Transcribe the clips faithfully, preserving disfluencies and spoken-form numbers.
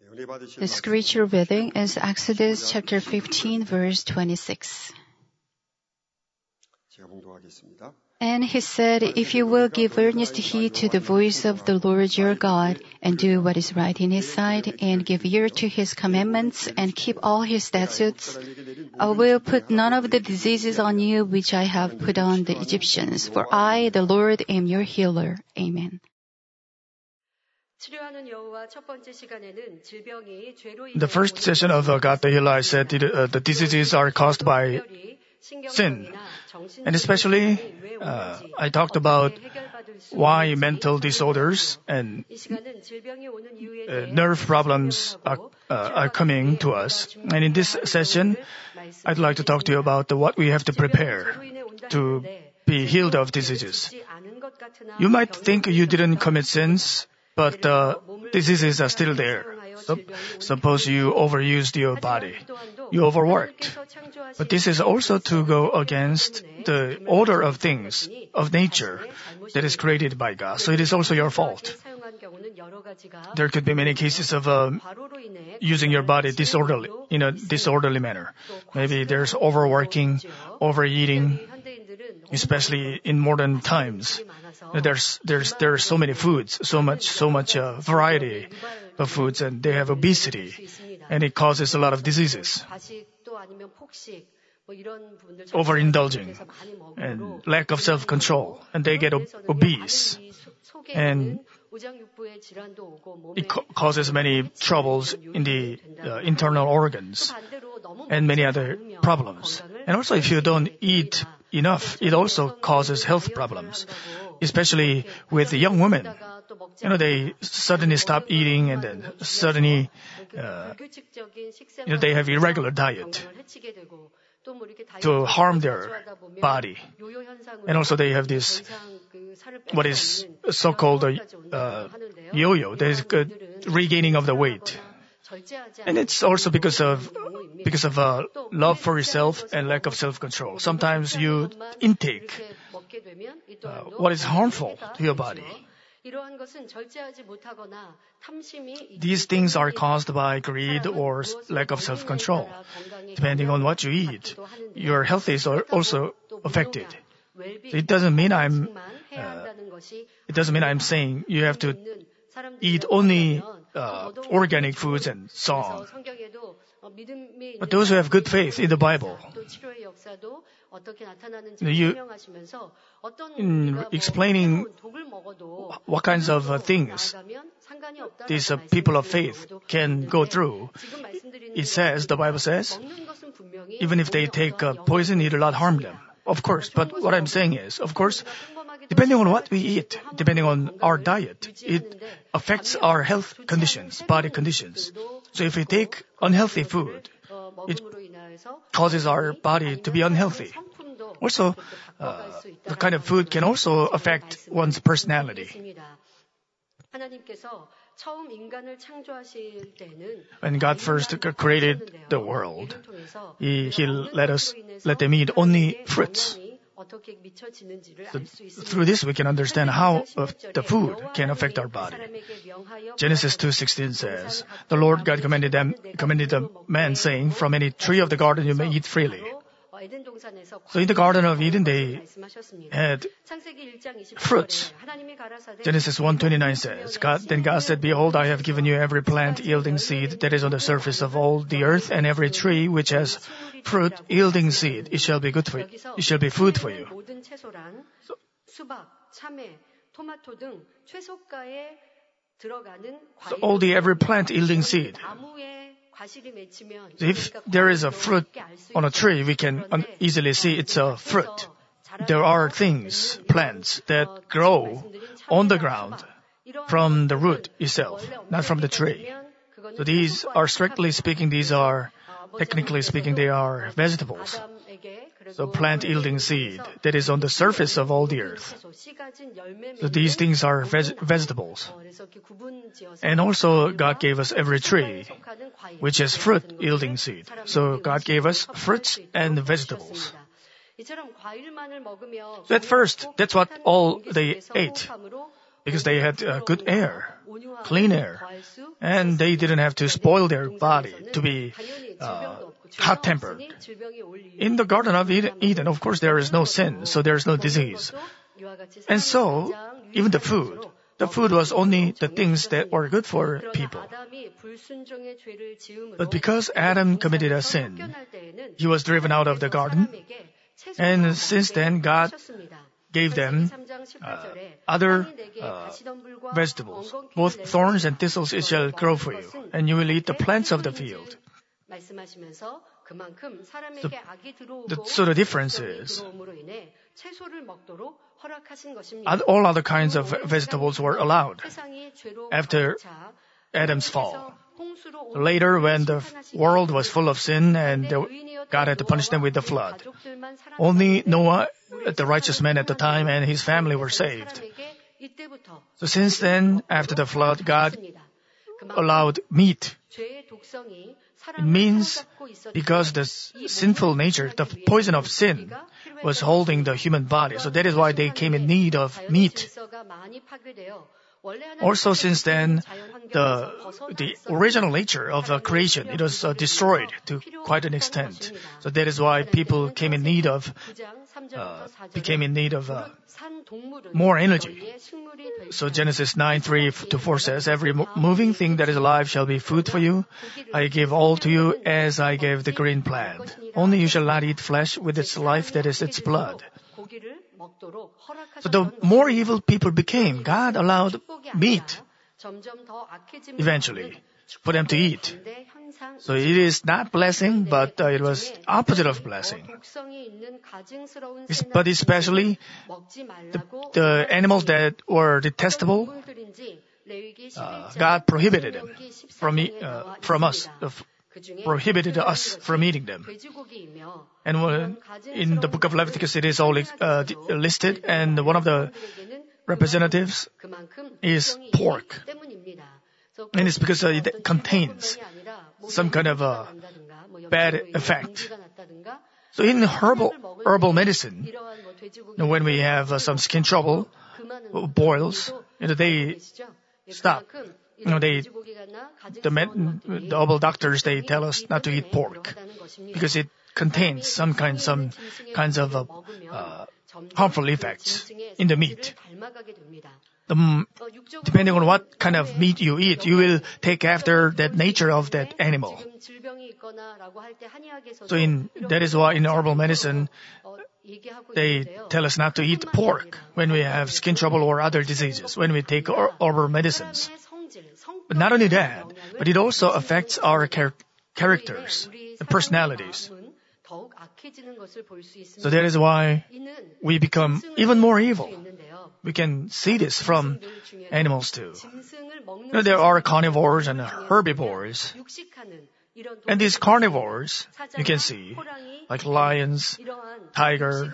The scripture reading is Exodus chapter fifteen, verse twenty-six. And he said, if you will give earnest heed to the voice of the Lord your God, and do what is right in his sight, and give ear to his commandments, and keep all his statutes, I will put none of the diseases on you which I have put on the Egyptians, for I, the Lord, am your healer. Amen. The first session of uh, God the Healer, I said uh, the diseases are caused by sin. And especially, uh, I talked about why mental disorders and uh, nerve problems are, uh, are coming to us. And in this session, I'd like to talk to you about the, what we have to prepare to be healed of diseases. You might think you didn't commit sins, but uh, diseases are still there. So, suppose you overused your body, you overworked. But this is also to go against the order of things, of nature, that is created by God. So it is also your fault. There could be many cases of uh, using your body disorderly, in a disorderly manner. Maybe there's overworking, overeating, especially in modern times. There's, there's, there are so many foods, so much, so much uh, variety of foods, and they have obesity, and it causes a lot of diseases. Overindulging and lack of self-control, and they get ob- obese, and it ca- causes many troubles in the uh, internal organs and many other problems. And also, if you don't eat enough, it also causes health problems, especially with young women. You know, they suddenly stop eating and then suddenly, uh, you know, they have irregular diet to harm their body. And also they have this, what is so-called a uh, yo-yo, there is a regaining of the weight. And it's also because of because of uh, love for yourself and lack of self-control. Sometimes you intake uh, what is harmful to your body. These things are caused by greed or lack of self-control. Depending on what you eat, your health is also affected. It doesn't mean I'm. Uh, it doesn't mean I'm saying you have to eat only uh, organic foods and so on. But those who have good faith in the Bible, you, in explaining what kinds of uh, things these uh, people of faith can go through, it says, the Bible says, even if they take uh, poison, it will not harm them. Of course, but what I'm saying is, of course, depending on what we eat, depending on our diet, it affects our health conditions, body conditions. So if we take unhealthy food, it causes our body to be unhealthy. Also, uh, the kind of food can also affect one's personality. When God first created the world, He, he let us, let them eat only fruits. So through this, we can understand how uh, the food can affect our body. Genesis two sixteen says, the Lord God commanded them, commanded the man, saying, from any tree of the garden you may eat freely. So in the Garden of Eden, they had fruits. Genesis one twenty-nine says, God, then God said, behold, I have given you every plant yielding seed that is on the surface of all the earth, and every tree which has fruit yielding seed. It shall be good for you. It shall be food for you. So, so all the every plant yielding seed. If there is a fruit on a tree, we can easily see it's a fruit. There are things, plants, that grow on the ground from the root itself, not from the tree. So these are, strictly speaking, these are, technically speaking, they are vegetables. So plant yielding seed that is on the surface of all the earth. So these things are veg- vegetables. And also God gave us every tree which is fruit yielding seed. So God gave us fruits and vegetables. So at first, that's what all they ate. because they had uh, good air, clean air, and they didn't have to spoil their body to be uh, hot-tempered. In the Garden of Eden, of course, there is no sin, so there is no disease. And so, even the food, the food was only the things that were good for people. But because Adam committed a sin, he was driven out of the garden, and since then God gave them uh, other uh, vegetables. Both thorns and thistles it shall grow for you, and you will eat the plants of the field. The, the, so the difference is, all other kinds of vegetables were allowed after Adam's fall. Later, when the world was full of sin and God had to punish them with the flood, only Noah, the righteous man at the time, and his family were saved. So since then, after the flood, God allowed meat. It means because the sinful nature, the poison of sin, was holding the human body. So that is why they came in need of meat. Also, since then, the the original nature of the creation, it was uh, destroyed to quite an extent. So that is why people came in need of uh, became in need of uh, more energy. So Genesis nine three to four says, "Every moving thing that is alive shall be food for you. I give all to you as I gave the green plant. Only you shall not eat flesh with its life, that is its blood." So the more evil people became, God allowed meat eventually for them to eat. So it is not blessing, but uh, it was opposite of blessing. It's, but especially the, the animals that were detestable, uh, God prohibited them from uh, from us. Uh, prohibited us from eating them. And when, in the book of Leviticus, it is all uh, listed, and one of the representatives is pork. And it's because uh, it contains some kind of a bad effect. So in herbal herbal medicine, you know, when we have uh, some skin trouble, boils, you know, they stop. You know, they, the, med, the herbal doctors, they tell us not to eat pork because it contains some kind, some kinds of uh, uh, harmful effects in the meat. The, depending on what kind of meat you eat, you will take after that nature of that animal. So in, that is why in herbal medicine, they tell us not to eat pork when we have skin trouble or other diseases, when we take herbal medicines. But not only that, but it also affects our char- characters and personalities. So that is why we become even more evil. We can see this from animals too. You know, there are carnivores and herbivores. And these carnivores, you can see, like lions, tiger,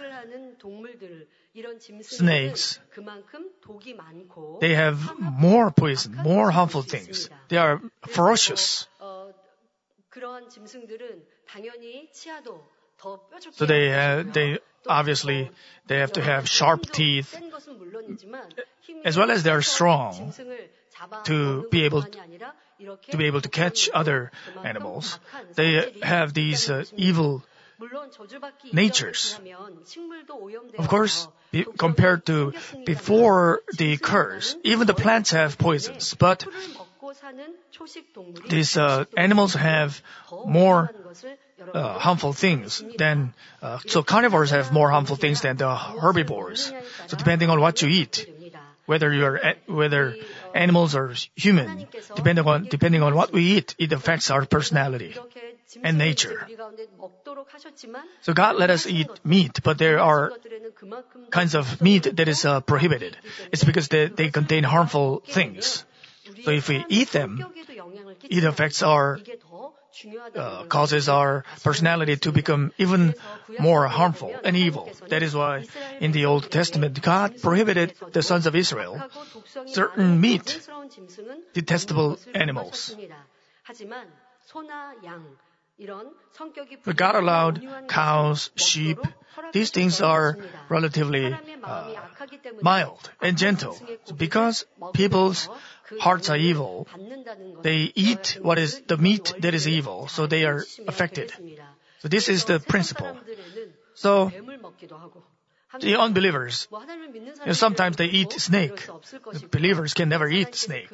snakes, they have more poison, more harmful things. They are ferocious. So they have, they obviously they have to have sharp teeth, as well as they are strong to be able to be able to catch other animals. They have these uh, evil natures. Of course, compared to before the curse, even the plants have poisons, but these uh, animals have more uh, harmful things than, uh, so carnivores have more harmful things than the herbivores. So depending on what you eat, whether you're, whether animals or human, depending on, depending on what we eat, it affects our personality and nature. So God let us eat meat, but there are kinds of meat that is uh, prohibited. It's because they, they contain harmful things. So if we eat them, it affects our, uh, causes our personality to become even more harmful and evil. That is why in the Old Testament, God prohibited the sons of Israel certain meat, detestable animals. But God allowed cows, sheep, these things are relatively uh, mild and gentle. Because people's hearts are evil, they eat what is the meat that is evil, so they are affected. So this is the principle. So the unbelievers, you know, sometimes they eat snake. The believers can never eat snake.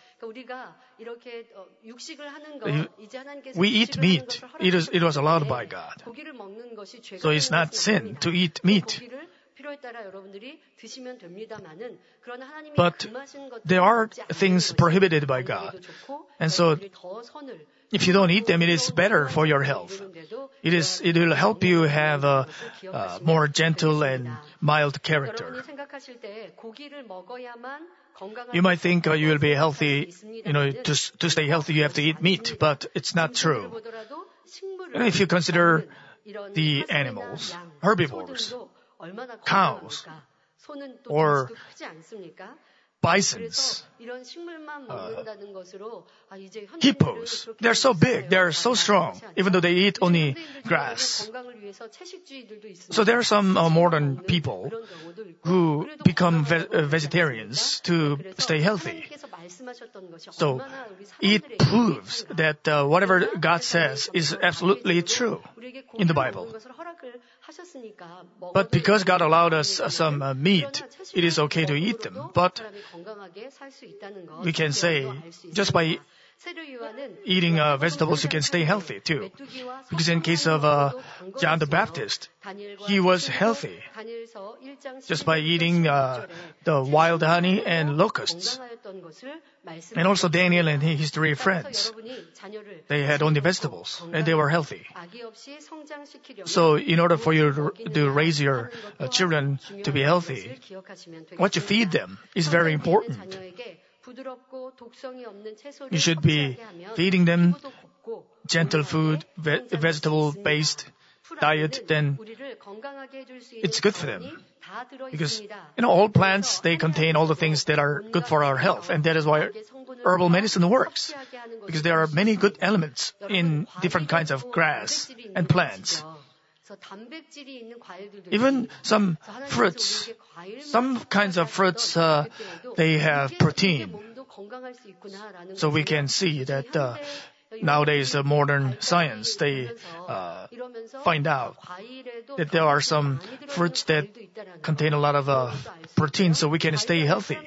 We eat meat. It is, it was allowed by God. So it's not sin to eat meat. But there are things prohibited by God. And so if you don't eat them, it is better for your health. It is, it will help you have a, a more gentle and mild character. You might think uh, you will be healthy, you know, to, to stay healthy you have to eat meat, but it's not true. And if you consider the animals, herbivores, cows, or bisons, uh, hippos. They're so big, they're so strong, even though they eat only grass. So there are some uh, modern people who become ve- uh, vegetarians to stay healthy. So it proves that uh, whatever God says is absolutely true in the Bible. But because God allowed us uh, some uh, meat, it is okay to eat them. But we can say, just by eating uh, vegetables, you can stay healthy too. Because in case of uh, John the Baptist, he was healthy just by eating uh, the wild honey and locusts. And also Daniel and his three friends, they had only vegetables and they were healthy. So in order for you to raise your uh, children to be healthy, what you feed them is very important. You should be feeding them gentle food, ve- vegetable-based diet, then it's good for them. Because, you know, all plants, they contain all the things that are good for our health, and that is why herbal medicine works. Because there are many good elements in different kinds of grass and plants. Even some fruits, some kinds of fruits, uh, they have protein. So we can see that uh, nowadays the modern science, they uh, find out that there are some fruits that contain a lot of uh, protein, so we can stay healthy.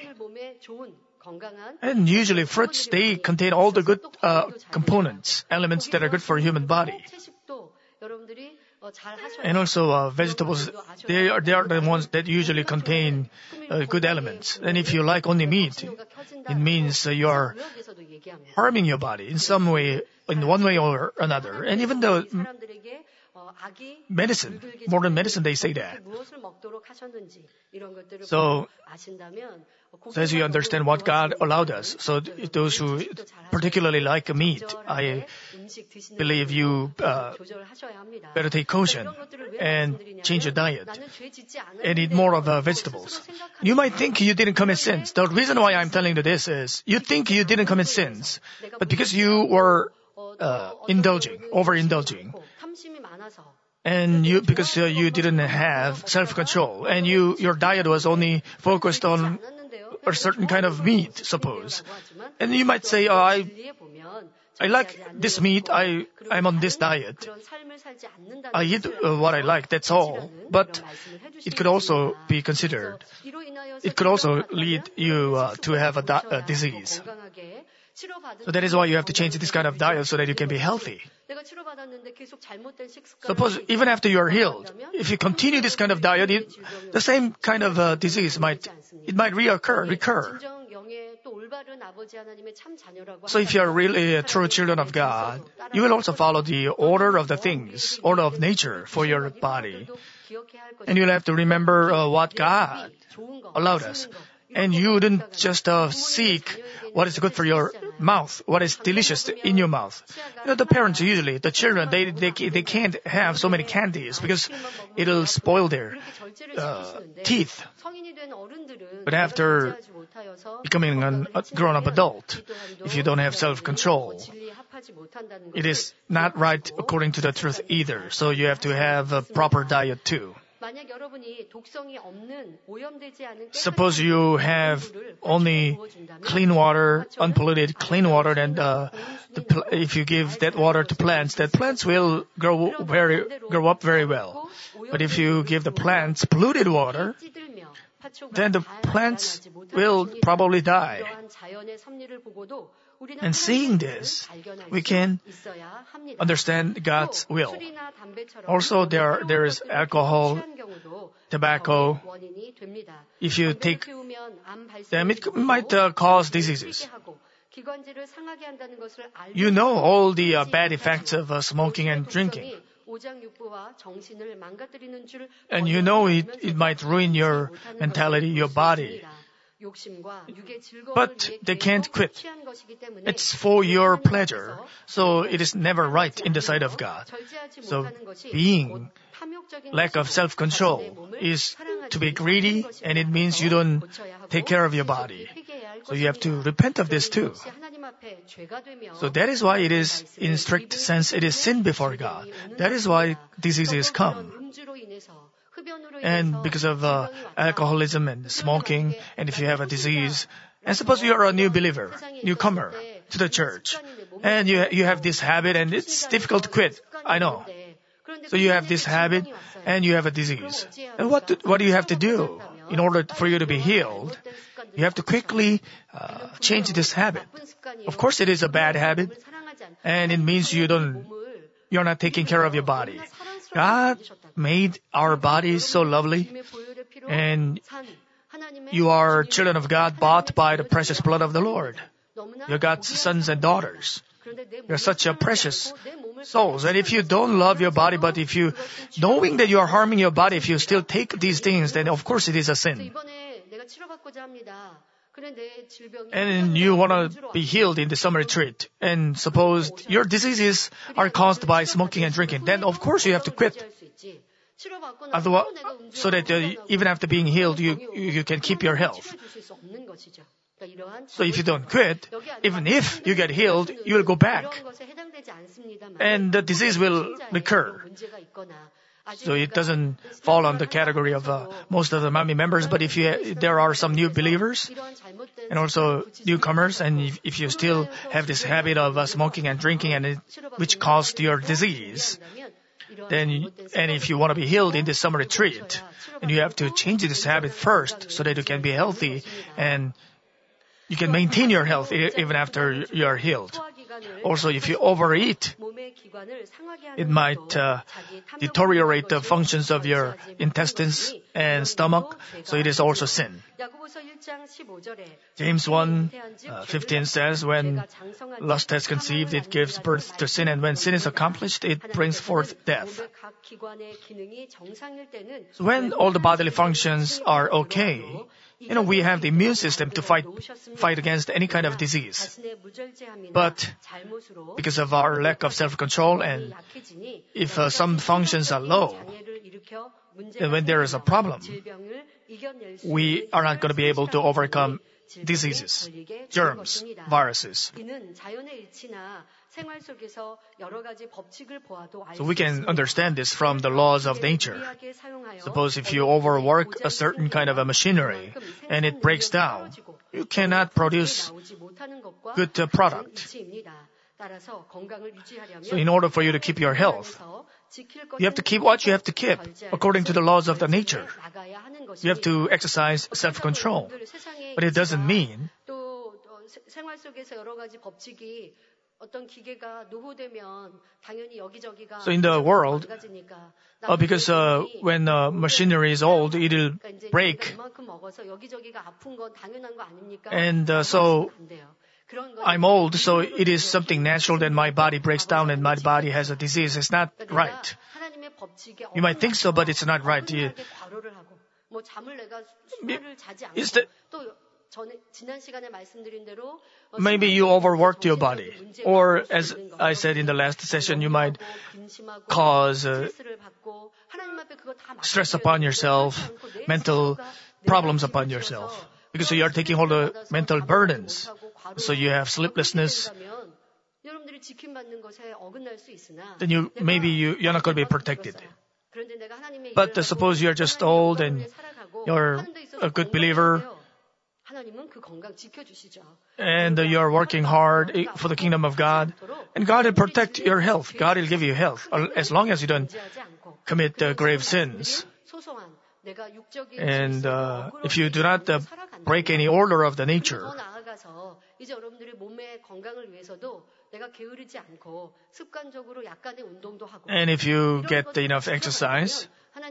And usually fruits, they contain all the good uh, components, elements that are good for a human body. And also uh, vegetables, they are, they are the ones that usually contain uh, good elements. And if you like only meat, it means uh, you are harming your body in some way, in one way or another. And even the medicine, modern medicine, they say that. So, so as you understand what God allowed us, so those who particularly like meat, I believe you uh, better take caution and change your diet and eat more of uh, vegetables. You might think you didn't commit sins. The reason why I'm telling you this is you think you didn't commit sins, but because you were uh, indulging, overindulging, and you because uh, you didn't have self-control, and you your diet was only focused on a certain kind of meat, suppose. And you might say, oh, I I like this meat, I, I'm on this diet. I eat uh, what I like, that's all. But it could also be considered. It could also lead you uh, to have a, di- a disease. So that is why you have to change this kind of diet so that you can be healthy. Suppose even after you are healed, if you continue this kind of diet, it, the same kind of uh, disease might, it might reoccur, recur. So if you are really a true children of God, you will also follow the order of the things, order of nature for your body. And you'll have to remember uh, what God allowed us. And you wouldn't just uh, seek what is good for your mouth, what is delicious in your mouth. You know, the parents usually, the children, they they they can't have so many candies because it'll spoil their uh, teeth. But after becoming an, a grown-up adult, if you don't have self-control, it is not right according to the truth either. So you have to have a proper diet too. Suppose you have only clean water, unpolluted clean water, and uh, the pl- if you give that water to plants, that plants will grow very grow up very well. But if you give the plants polluted water, then the plants will probably die. And seeing this, we can understand God's will. Also, there there is alcohol, tobacco. If you take them, it might uh, cause diseases. You know all the uh, bad effects of uh, smoking and drinking. And you know it, it might ruin your mentality, your body. But they can't quit. It's for your pleasure. So it is never right in the sight of God. So being lack of self-control is to be greedy, and it means you don't take care of your body. So you have to repent of this too. So that is why it is, in strict sense, it is sin before God. That is why diseases come. And because of uh, alcoholism and smoking, and if you have a disease, and suppose you are a new believer, newcomer to the church, and you you have this habit, and it's difficult to quit. I know. So you have this habit, and you have a disease. And what do, what do you have to do in order for you to be healed? You have to quickly uh, change this habit. Of course, it is a bad habit, and it means you don't, you're not taking care of your body. God made our bodies so lovely, and you are children of God bought by the precious blood of the Lord. You're God's sons and daughters. You're such a precious souls. And if you don't love your body, but if you, knowing that you are harming your body, if you still take these things, then of course it is a sin. And you want to be healed in the summer retreat. And suppose your diseases are caused by smoking and drinking, then of course you have to quit. Otherwise, so that uh, even after being healed, you, you can keep your health. So if you don't quit, even if you get healed, you will go back. And the disease will recur. So it doesn't fall on the category of uh, most of the Manmin members, but if you, there are some new believers and also newcomers, and if, if you still have this habit of uh, smoking and drinking, and it, which caused your disease, then and if you want to be healed in this summer retreat, and you have to change this habit first so that you can be healthy and you can maintain your health even after you are healed. Also, if you overeat, it might uh, deteriorate the functions of your intestines and stomach, so it is also sin. James one fifteen says, when lust has conceived, it gives birth to sin, and when sin is accomplished, it brings forth death. So when all the bodily functions are okay, you know, we have the immune system to fight fight against any kind of disease. But because of our lack of self-control, and if uh, some functions are low, and when there is a problem, we are not going to be able to overcome diseases, germs, viruses. So we can understand this from the laws of nature. Suppose if you overwork a certain kind of a machinery and it breaks down, you cannot produce good uh, product. So in order for you to keep your health, you have to keep what you have to keep according to the laws of the nature. You have to exercise self-control. But it doesn't mean so in the world, uh, because uh, when uh, machinery is old, it will break. And uh, so I'm old, so it is something natural that my body breaks down and my body has a disease. It's not right. You might think so, but it's not right. You, is that maybe you overworked your body, or as I said in the last session, you might cause uh, stress upon yourself, mental problems upon yourself, because you are taking all the mental burdens. So you have sleeplessness. then you maybe you, you're not going to be protected. But uh, suppose you're just old and you're a good believer and uh, you're working hard for the kingdom of God, and God will protect your health. God will give you health as long as you don't commit uh, grave sins. And uh, if you do not uh, break any order of the nature, and if you get enough exercise,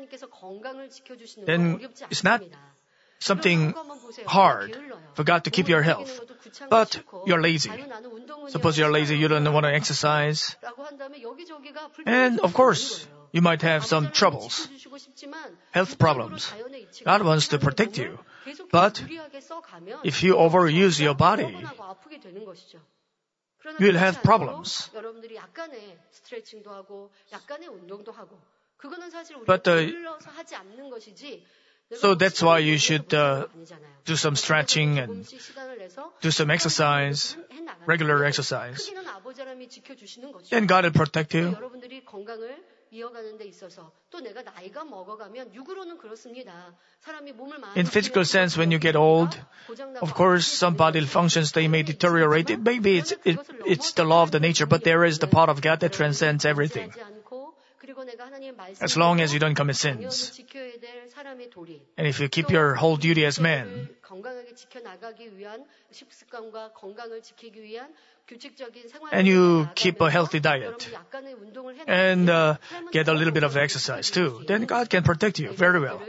then it's not something hard for God to keep your health. But you're lazy. Suppose you're lazy, you don't want to exercise. And of course, you might have some troubles, health problems. God wants to protect you. But if you overuse your body, you will have problems. But uh, so that's why you should uh, do some stretching and do some exercise, regular exercise. Then God will protect you. In physical sense, when you get old, of course, some bodily functions, they may deteriorate. It, maybe it's, it, it's the law of the nature, but there is the part of God that transcends everything. As long as you don't commit sins. And if you keep your whole duty as man, and you keep a healthy diet, and uh, get a little bit of exercise too, then God can protect you very well.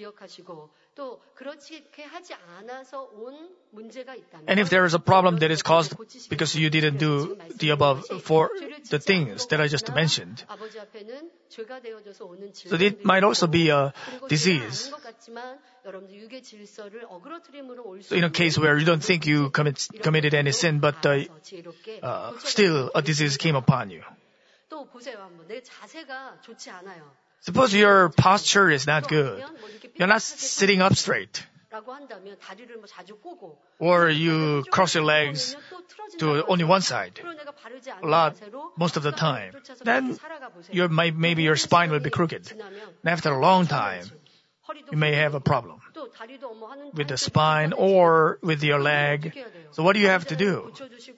And if there is a problem that is caused because you didn't do the above for the things that I just mentioned, so it might also be a disease. So in a case where you don't think you commit, committed any sin, but uh, uh, still a disease came upon you. Suppose your posture is not good. You're not sitting up straight. Or you cross your legs to only one side a lot, most of the time. Then your, maybe your spine will be crooked. And after a long time, you may have a problem with the spine or with your leg. So what do you have to do?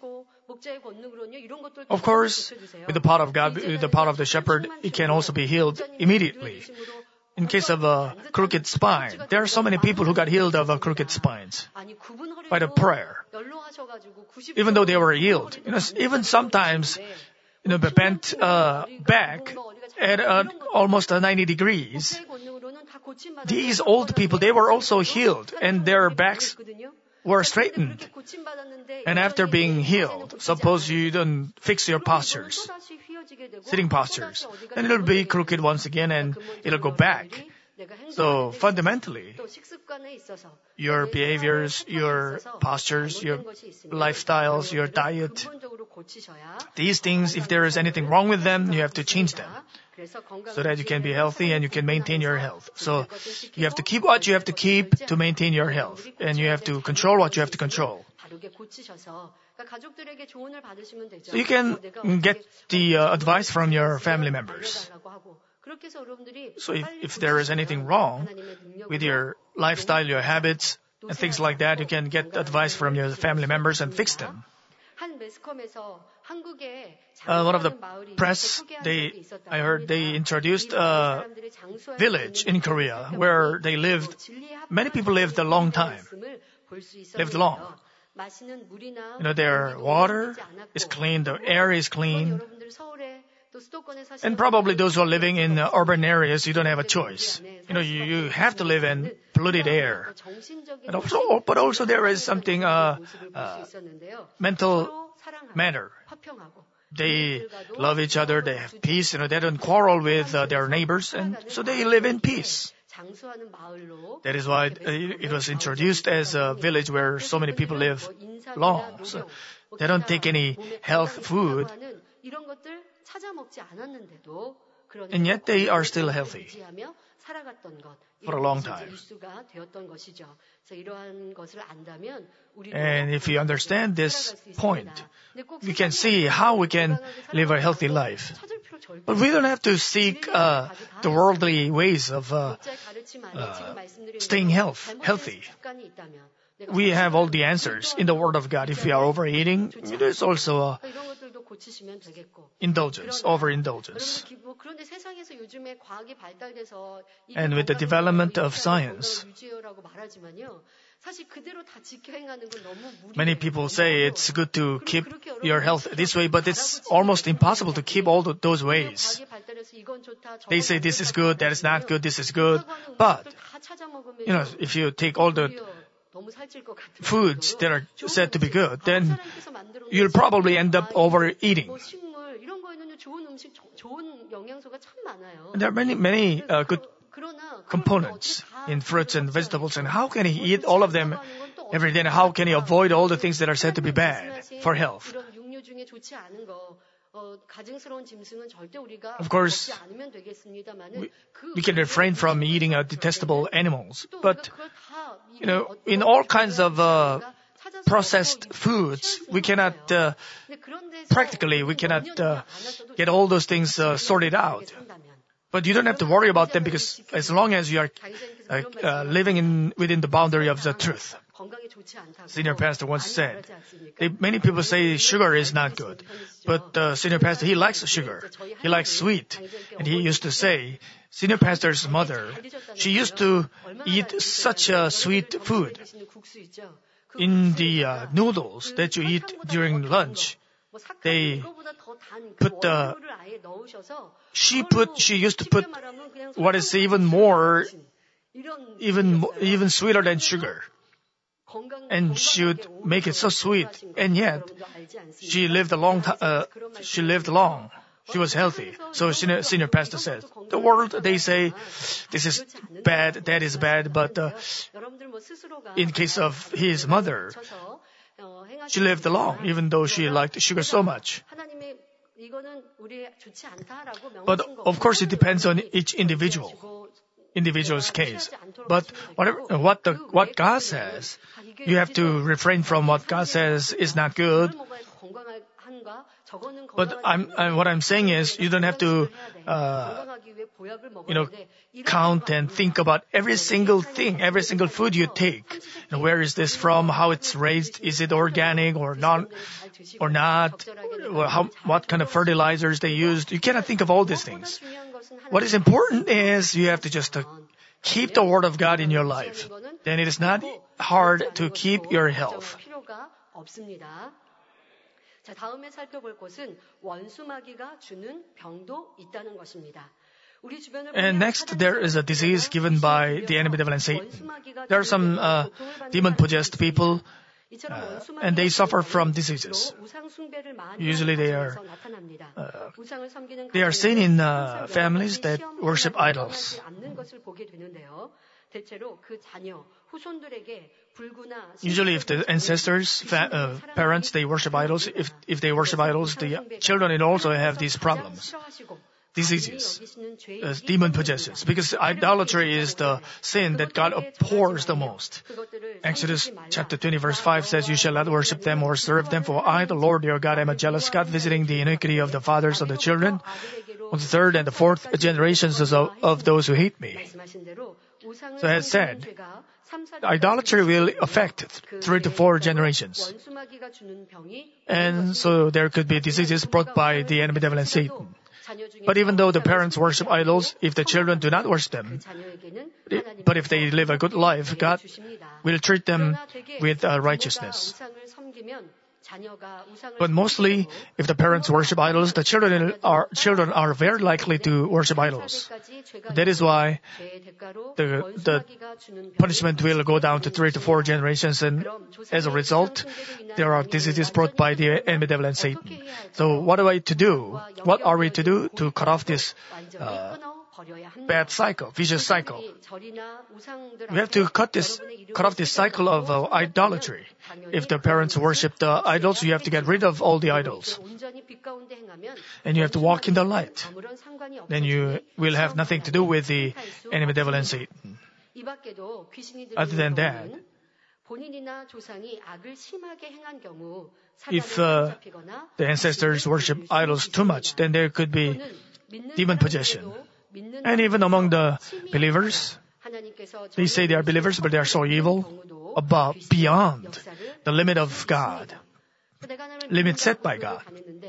Of course, with the power of God, with the power of the shepherd, it can also be healed immediately. In case of a crooked spine, there are so many people who got healed of a crooked spines by the prayer. Even though they were healed, you know, even sometimes, you know, bent uh, back at uh, almost uh, ninety degrees. These old people, they were also healed, and their backs were straightened. And after being healed, suppose you don't fix your postures, sitting postures, then it'll be crooked once again and it'll go back. So fundamentally, your behaviors, your postures, your lifestyles, your diet, these things, if there is anything wrong with them, you have to change them so that you can be healthy and you can maintain your health. So you have to keep what you have to keep to maintain your health, and you have to control what you have to control. So you can get the uh, advice from your family members. So if, if there is anything wrong with your lifestyle, your habits, and things like that, you can get advice from your family members and fix them. Uh, one of the press, they, I heard they introduced a village in Korea where they lived, many people lived a long time, lived long. You know, their water is clean, the air is clean. And probably those who are living in uh, urban areas, you don't have a choice. You know, you, you have to live in polluted air. And also, but also there is something, uh, uh, mental matter. They love each other, they have peace, you know, they don't quarrel with uh, their neighbors, and so they live in peace. That is why it was introduced as a village where so many people live long. So they don't take any health food. and yet they are still healthy for a long time. And if we understand this point, we can see how we can live a healthy life. But we don't have to seek uh, the worldly ways of uh, uh, staying health, healthy. We have all the answers in the Word of God. If we are overeating, there's also a indulgence, overindulgence. And with the development of science, many people say it's good to keep your health this way, but it's almost impossible to keep all those ways. They say this is good, that is not good, this is good. But, you know, if you take all the foods that are said to be good, then you'll probably end up overeating. And there are many, many uh, good components in fruits and vegetables, and how can he eat all of them every day? And how can he avoid all the things that are said to be bad for health? Of course, we, we can refrain from eating uh, detestable animals, but you know, in all kinds of uh, processed foods, we cannot uh, practically we cannot uh, get all those things uh, sorted out. But you don't have to worry about them, because as long as you are uh, uh, living in within the boundary of the truth. Senior pastor once said, they, many people say sugar is not good, but uh, senior pastor, he likes sugar. He likes sweet. And he used to say, senior pastor's mother, she used to eat such a sweet food. In the uh, noodles that you eat during lunch, they put the, she put, she used to put what is even more, even, even sweeter than sugar. And she would make it so sweet, and yet she lived a long time. Uh, she lived long. She was healthy. So senior, senior pastor says, the world, they say this is bad, that is bad, but uh, in case of his mother, she lived long, even though she liked sugar so much. But of course, it depends on each individual. individual's case. But whatever, what the, what God says, you have to refrain from what God says is not good. But I'm, I'm what I'm saying is, you don't have to, uh, you know, count and think about every single thing, every single food you take. You know, where is this from? How it's raised? Is it organic or not? Or not? Or how, what kind of fertilizers they used? You cannot think of all these things. What is important is you have to just uh, keep the Word of God in your life. Then it is not hard to keep your health. 자, 다음에 살펴볼 것은 원수마귀가 주는 병도 있다는 것입니다. And next, there is a disease given by the enemy devil and Satan. There are some uh, demon-possessed people, uh, and they suffer from diseases. Usually, they are uh, they are seen in uh, families that worship idols. Usually, if the ancestors, fa- uh, parents, they worship idols, if if they worship idols, the children will also have these problems, diseases, uh, demon possessions. Because idolatry is the sin that God abhors the most. Exodus chapter twenty verse five says, "You shall not worship them or serve them, for I, the Lord your God, am a jealous God, visiting the iniquity of the fathers of the children, on the third and the fourth generations of, of those who hate me." So as said, idolatry will affect three to four generations. And so there could be diseases brought by the enemy devil and Satan. But even though the parents worship idols, if the children do not worship them, but if they live a good life, God will treat them with uh, righteousness. But mostly, if the parents worship idols, the children are children are very likely to worship idols. That is why the the punishment will go down to three to four generations, and as a result, there are diseases brought by the enemy devil and Satan. So, what are we to do? What are we to do to cut off this uh, bad cycle, vicious cycle? We have to cut this, cut off this cycle of uh, idolatry. If the parents worship the idols, you have to get rid of all the idols. and you have to walk in the light, then you will have nothing to do with the enemy devil and Satan. Other than that, if uh, the ancestors worship idols too much, then there could be demon possession. And even among the believers, they say they are believers, but they are so evil, above, beyond the limit of God, limit set by God.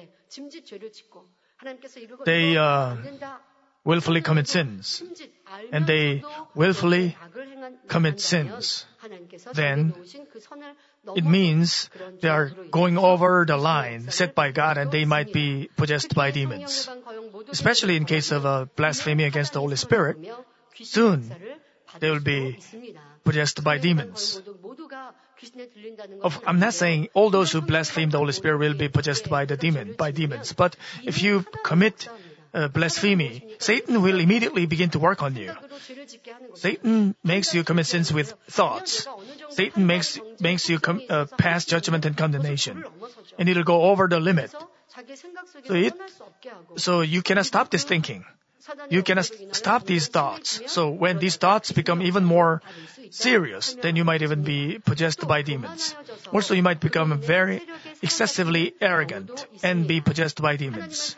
They uh, willfully commit sins, and they willfully commit sins. Then it means they are going over the line set by God, and they might be possessed by demons. Especially in case of uh, blasphemy against the Holy Spirit, soon they will be possessed by demons. Of, I'm not saying all those who blaspheme the Holy Spirit will be possessed by the demon, by demons. But if you commit uh, blasphemy, Satan will immediately begin to work on you. Satan makes you commit sins with thoughts. Satan makes makes you com- uh, pass judgment and condemnation, and it'll go over the limit. So, it, so you cannot stop this thinking. You cannot stop these thoughts. So when these thoughts become even more serious, then you might even be possessed by demons. Also, you might become very excessively arrogant and be possessed by demons.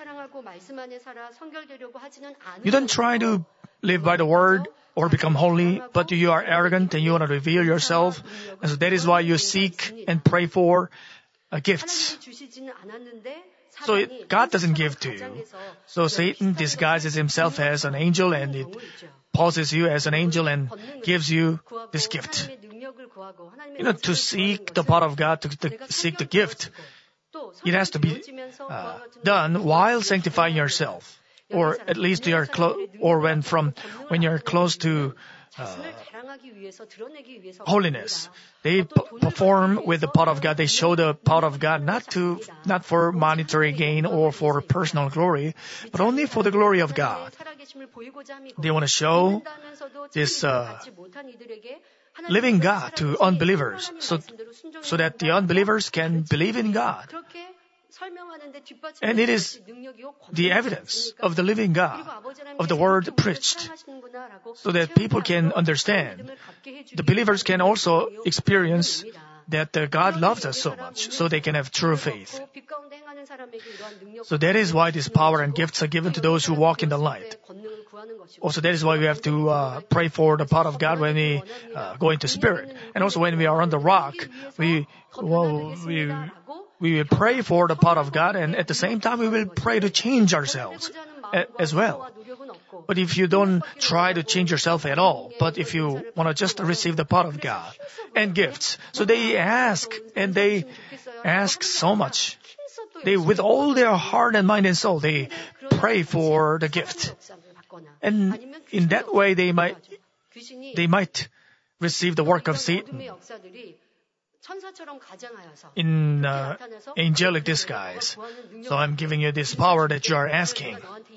You don't try to live by the word or become holy, but you are arrogant and you want to reveal yourself. And so that is why you seek and pray for uh, gifts. So it, God doesn't give to you. So Satan disguises himself as an angel, and it poses you as an angel and gives you this gift. You know, to seek the power of God, to, to seek the gift, it has to be uh, done while sanctifying yourself, or at least you are close, or when from when you're close to uh, holiness. They p- perform with the power of God. They show the power of God not to, not for monetary gain or for personal glory, but only for the glory of God. They want to show this uh, living God to unbelievers, so so that the unbelievers can believe in God. And it is the evidence of the living God, of the word preached, so that people can understand. The believers can also experience that uh, God loves us so much, so they can have true faith. So that is why this power and gifts are given to those who walk in the light. Also, that is why we have to uh, pray for the power of God when we uh, go into spirit. And also when we are on the rock, we, well, we, we will pray for the power of God, and at the same time we will pray to change ourselves a- as well. But if you don't try to change yourself at all, but if you want to just receive the power of God and gifts, so they ask, and they ask so much. They, with all their heart and mind and soul, they pray for the gift. And in that way, they might, they might receive the work of Satan in uh, angelic disguise. So I'm giving you this power that you are asking.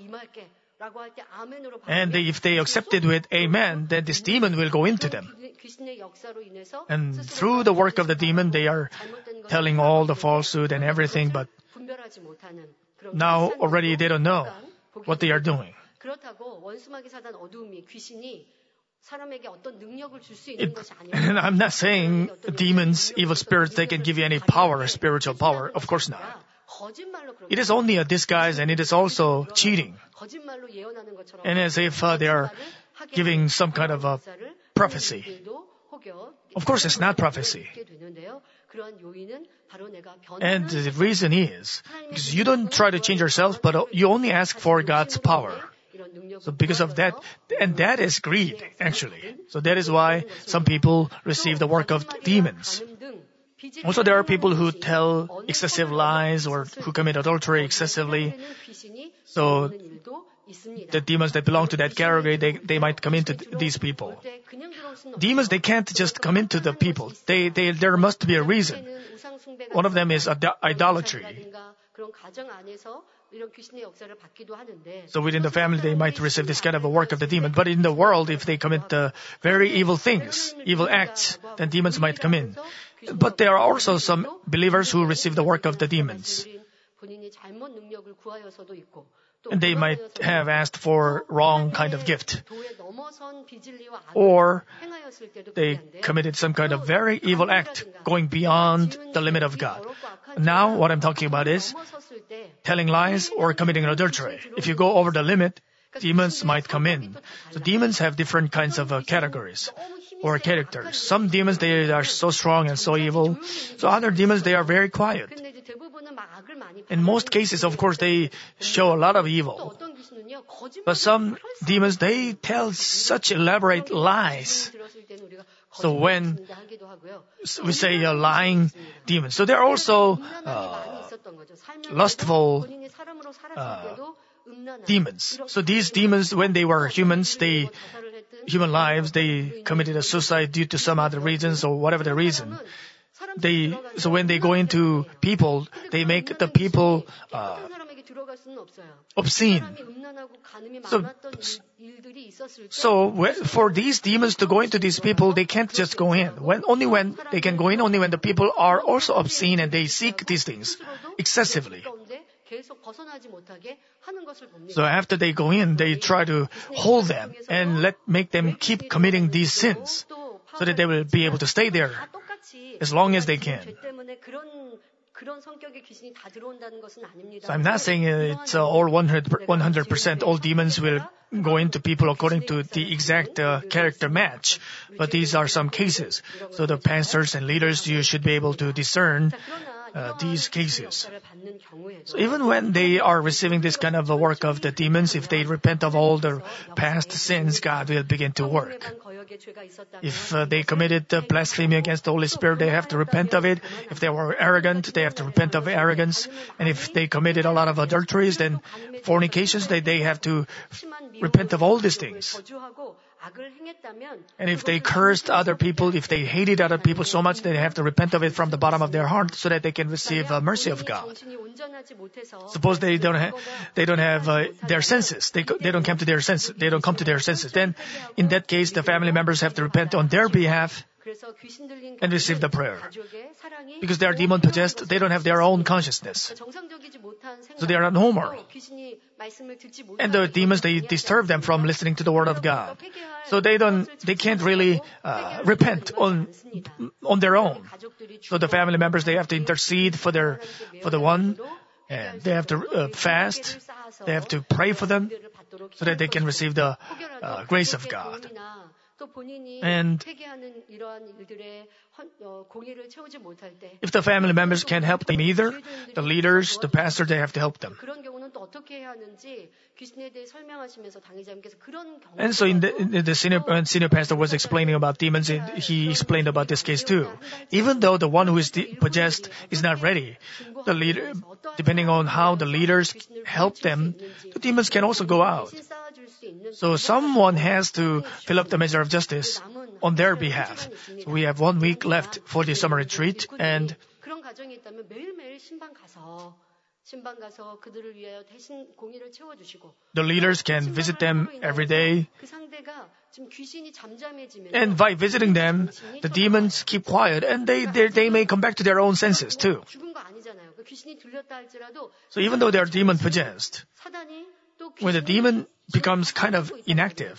And they, if they accept it with amen, then this demon will go into them. And through the work of the demon, they are telling all the falsehood and everything, but now already they don't know what they are doing. It, and I'm not saying demons, evil spirits, they can give you any power, spiritual power. Of course not. It is only a disguise, and it is also cheating. And as if uh, they are giving some kind of a prophecy. Of course, it's not prophecy. And the reason is because you don't try to change yourself, but you only ask for God's power. So because of that, and that is greed, actually. So that is why some people receive the work of demons. Also, there are people who tell excessive lies or who commit adultery excessively. So the demons that belong to that category, they, they might come into th- these people. Demons, they can't just come into the people. They, they, there must be a reason. One of them is ad- idolatry. So within the family, they might receive this kind of a work of the demon. But in the world, if they commit uh, very evil things, evil acts, then demons might come in. But there are also some believers who receive the work of the demons. And they might have asked for wrong kind of gift. Or they committed some kind of very evil act going beyond the limit of God. Now what I'm talking about is telling lies or committing an adultery. If you go over the limit, demons might come in. So demons have different kinds of uh, categories or characters. Some demons, they are so strong and so evil. So other demons, they are very quiet. In most cases, of course, they show a lot of evil. But some demons, they tell such elaborate lies. So when we say a lying demon, so there are also uh, lustful uh, demons. So these demons, when they were humans, they human lives, they committed a suicide due to some other reasons or whatever the reason. They so when they go into people, they make the people uh, obscene. So, so for these demons to go into these people, they can't just go in. When only when they can go in, only when the people are also obscene and they seek these things excessively. So after they go in, they try to hold them and let make them keep committing these sins, so that they will be able to stay there as long as they can. So I'm not saying it's uh, all one hundred percent all demons will go into people according to the exact uh, character match, but these are some cases. So the pastors and leaders, you should be able to discern Uh, these cases. So even when they are receiving this kind of a work of the demons, if they repent of all their past sins, God will begin to work. If uh, they committed uh, blasphemy against the Holy Spirit, they have to repent of it. If they were arrogant, they have to repent of arrogance. And if they committed a lot of adulteries, then fornications, they, they have to repent of all these things. And if they cursed other people, if they hated other people so much, they have to repent of it from the bottom of their heart so that they can receive uh, mercy of God. Suppose they don't ha- they don't have uh, their senses. They co- they don't come to their senses. They don't come to their senses. Then, in that case, the family members have to repent on their behalf and receive the prayer. Because they are demon possessed, they don't have their own consciousness. So they are not normal. And the demons, they disturb them from listening to the word of God. So they don't, they can't really uh, repent on on their own. So the family members, they have to intercede for their for the one, and they have to uh, fast. They have to pray for them so that they can receive the uh, grace of God. And if the family members can't help them either, the leaders, the pastor, they have to help them. And so in the, in the senior, when senior pastor was explaining about demons, he explained about this case too. Even though the one who is de- possessed is not ready, the leader, depending on how the leaders help them, the demons can also go out. So someone has to fill up the measure of justice on their behalf. So we have one week left for the summer retreat, and the leaders can visit them every day. And by visiting them, the demons keep quiet, and they, they, they may come back to their own senses too. So even though they are demon possessed, when the demon becomes kind of inactive,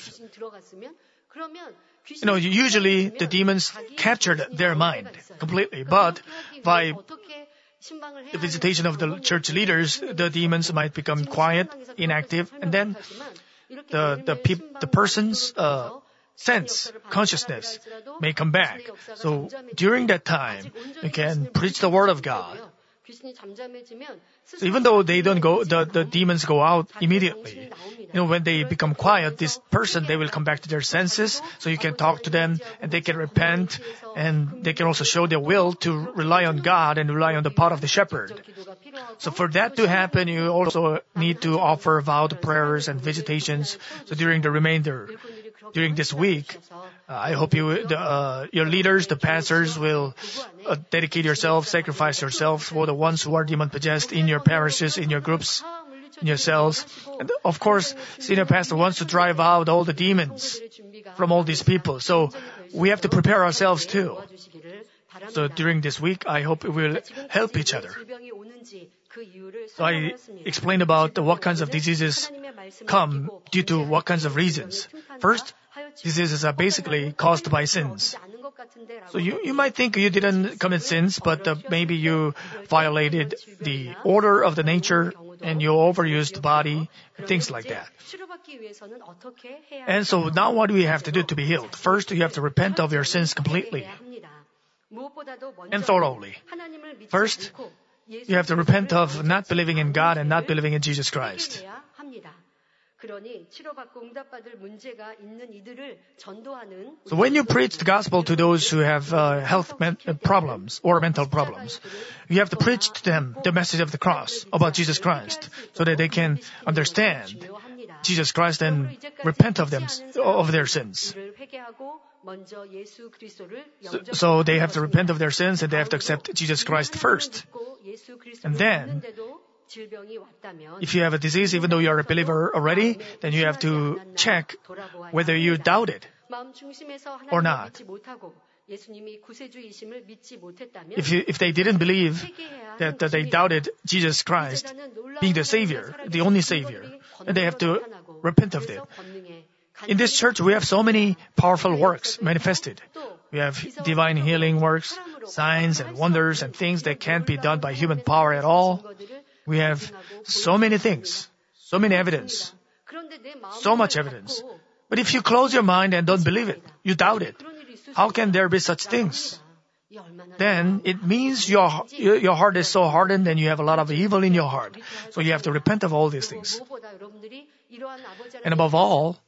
you know, usually the demons captured their mind completely, but by the visitation of the church leaders, the demons might become quiet, inactive, and then the the peop, the person's uh, sense, consciousness may come back. So during that time, you can preach the word of God. So even though they don't go, the, the demons go out immediately. You know, when they become quiet, this person, they will come back to their senses, so you can talk to them, and they can repent, and they can also show their will to rely on God and rely on the power of the shepherd. So for that to happen, you also need to offer vowed prayers and visitations. So during the remainder, during this week, uh, I hope you, the, uh, your leaders, the pastors, will uh, dedicate yourself, sacrifice yourself for the ones who are demon-possessed in your parishes, in your groups, in your cells. And of course, senior pastor wants to drive out all the demons from all these people. So we have to prepare ourselves too. So during this week, I hope we will help each other. So I explained about what kinds of diseases come due to what kinds of reasons. First, diseases are basically caused by sins. So you, you might think you didn't commit sins, but uh, maybe you violated the order of the nature and you overused the body, things like that. And so now what do we have to do to be healed? First, you have to repent of your sins completely and thoroughly. First, you have to repent of not believing in God and not believing in Jesus Christ. So when you preach the gospel to those who have uh, health men- problems or mental problems, you have to preach to them the message of the cross about Jesus Christ so that they can understand Jesus Christ and repent of them, of their sins. So, so they have to repent of their sins and they have to accept Jesus Christ first. And then, if you have a disease, even though you are a believer already, then you have to check whether you doubt it or not. If you, if they didn't believe that, that they doubted Jesus Christ being the Savior, the only Savior, then they have to repent of them. In this church, we have so many powerful works manifested. We have divine healing works, signs and wonders and things that can't be done by human power at all. We have so many things, so many evidence, so much evidence. But if you close your mind and don't believe it, you doubt it, how can there be such things? Then it means your, your heart is so hardened and you have a lot of evil in your heart. So you have to repent of all these things. And above all,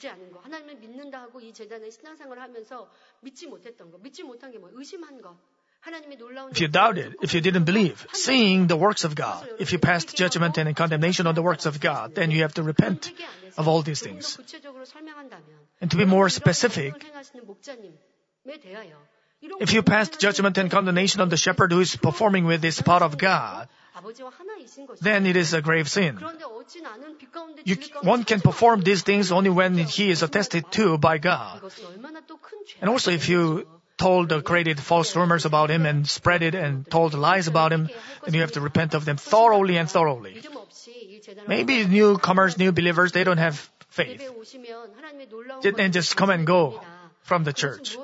if you doubted, if you didn't believe, seeing the works of God, if you passed judgment and condemnation on the works of God, then you have to repent of all these things. And to be more specific, if you passed judgment and condemnation on the shepherd who is performing with this part of God, then it is a grave sin. You, one can perform these things only when he is attested to by God. And also if you told or created false rumors about him and spread it and told lies about him, then you have to repent of them thoroughly and thoroughly. Maybe newcomers, new believers, they don't have faith. And just come and go from the church.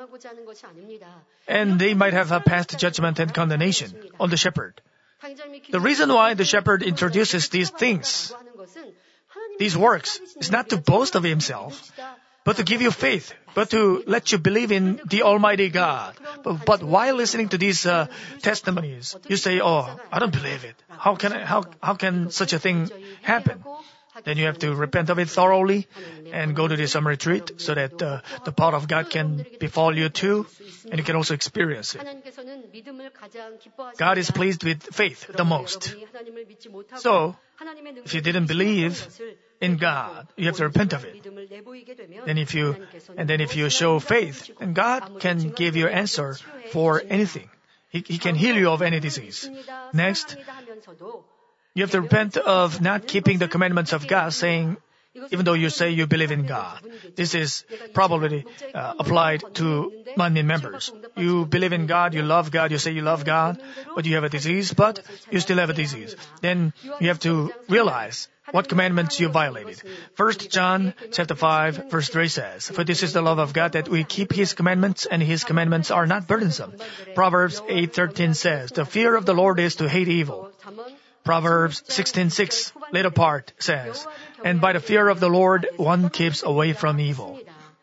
And they might have a past judgment and condemnation on the shepherd. The reason why the shepherd introduces these things, these works, is not to boast of himself, but to give you faith, but to let you believe in the Almighty God. But, but while listening to these uh, testimonies, you say, "Oh, I don't believe it. How can I, how how can such a thing happen?" Then you have to repent of it thoroughly and go to the summer retreat so that uh, the power of God can befall you too, and you can also experience it. God is pleased with faith the most. So, if you didn't believe in God, you have to repent of it. Then if you, and then if you show faith, then God can give you an answer for anything. He, he can heal you of any disease. Next, you have to repent of not keeping the commandments of God, saying, even though you say you believe in God. This is probably uh, applied to Manmin members. You believe in God, you love God, you say you love God, but you have a disease, but you still have a disease. Then you have to realize what commandments you violated. First John chapter five verse three says, "For this is the love of God, that we keep His commandments, and His commandments are not burdensome." Proverbs eight thirteen says, "The fear of the Lord is to hate evil." Proverbs sixteen six, later part, says, "And by the fear of the Lord, one keeps away from evil."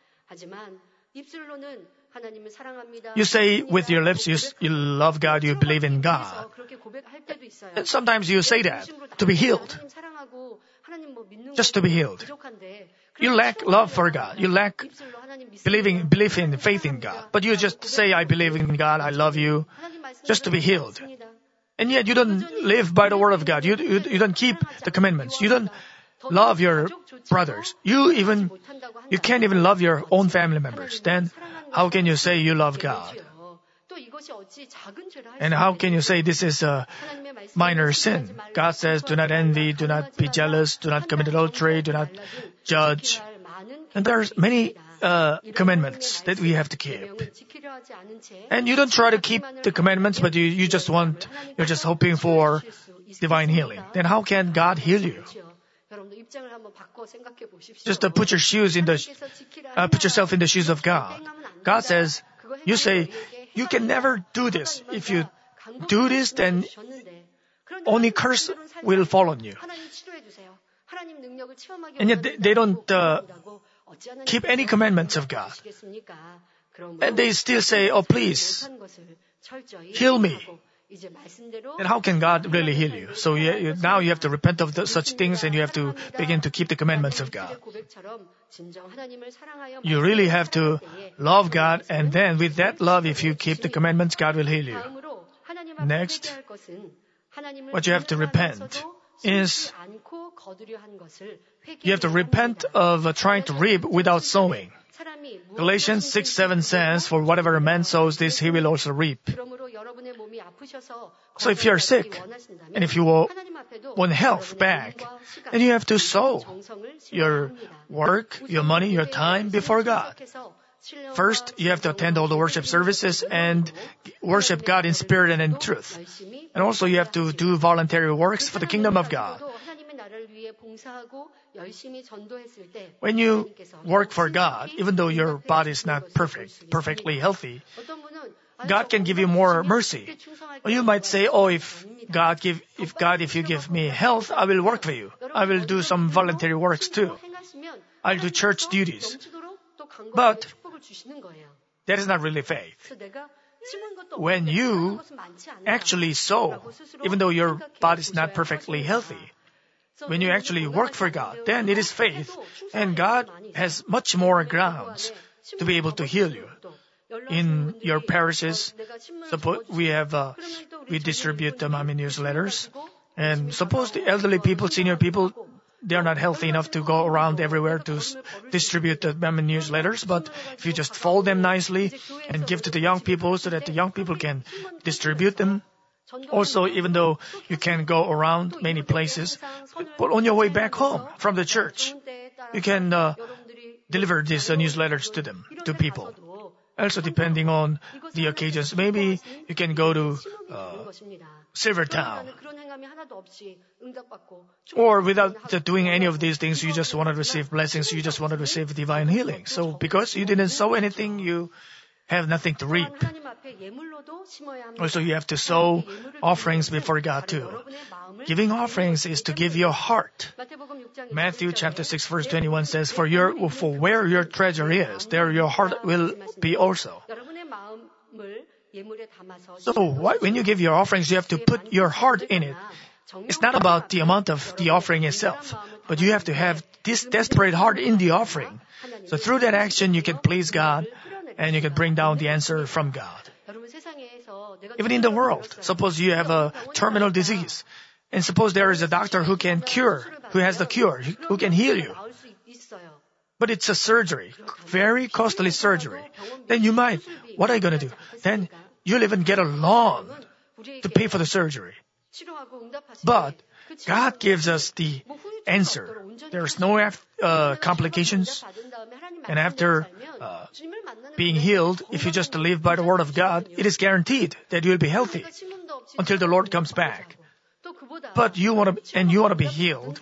You say with your lips, you, you love God, you believe in God. And sometimes you say that to be healed. Just to be healed. You lack love for God. You lack believing, belief in, faith in God. But you just say, "I believe in God, I love you," just to be healed. And yet you don't live by the word of God. You, you, you don't keep the commandments. You don't love your brothers. You even, you can't even love your own family members. Then how can you say you love God? And how can you say this is a minor sin? God says, "Do not envy, do not be jealous, do not commit adultery, do not judge." And there's many uh, commandments that we have to keep. And you don't try to keep the commandments, but you, you just want, you're just hoping for divine healing, then how can God heal you? Just uh, put your shoes in the, uh, put yourself in the shoes of God. God says, you say, you can never do this. If you do this, then only curse will fall on you. And yet they, they don't uh, keep any commandments of God. And they still say, oh, please, heal me. And how can God really heal you? So you, you, now you have to repent of the, such things, and you have to begin to keep the commandments of God. You really have to love God, and then with that love, if you keep the commandments, God will heal you. Next, what you have to repent is you have to repent of uh, trying to reap without sowing. Galatians six seven says, for whatever a man sows, this he will also reap. So if you're sick, and if you want health back, then you have to sow your work, your money, your time before God. First, you have to attend all the worship services and worship God in spirit and in truth. And also you have to do voluntary works for the kingdom of God. When you work for God, even though your body is not perfect, perfectly healthy, God can give you more mercy. Or you might say, oh, if God give, if God, if you give me health, I will work for you. I will do some voluntary works too. I'll do church duties. But that is not really faith. When you actually sow, even though your body is not perfectly healthy, when you actually work for God, then it is faith, and God has much more grounds to be able to heal you. In your parishes, suppose we have uh, we distribute the mommy newsletters, and suppose the elderly people, senior people, they are not healthy enough to go around everywhere to s- distribute the mommy newsletters. But if you just fold them nicely and give to the young people so that the young people can distribute them. Also, even though you can go around many places, but on your way back home from the church, you can uh, deliver these uh, newsletters to them, to people. Also, depending on the occasions, maybe you can go to uh, Silvertown. Or without uh, doing any of these things, you just want to receive blessings, you just want to receive divine healing. So because you didn't sow anything, you have nothing to reap. Also, you have to sow offerings before God too. Giving offerings is to give your heart. Matthew chapter six verse twenty-one says, For your for where your treasure is, there your heart will be also. So what, when you give your offerings, you have to put your heart in it. It's not about the amount of the offering itself, but you have to have this desperate heart in the offering. So through that action, you can please God, and you can bring down the answer from God. Even in the world, suppose you have a terminal disease, and suppose there is a doctor who can cure, who has the cure, who can heal you. But it's a surgery, very costly surgery. Then you might, what are you going to do? Then you'll even get a loan to pay for the surgery. But God gives us the answer. There's no uh, complications. And after uh, being healed, if you just live by the word of God, it is guaranteed that you'll be healthy until the Lord comes back. But you want to, and you want to be healed.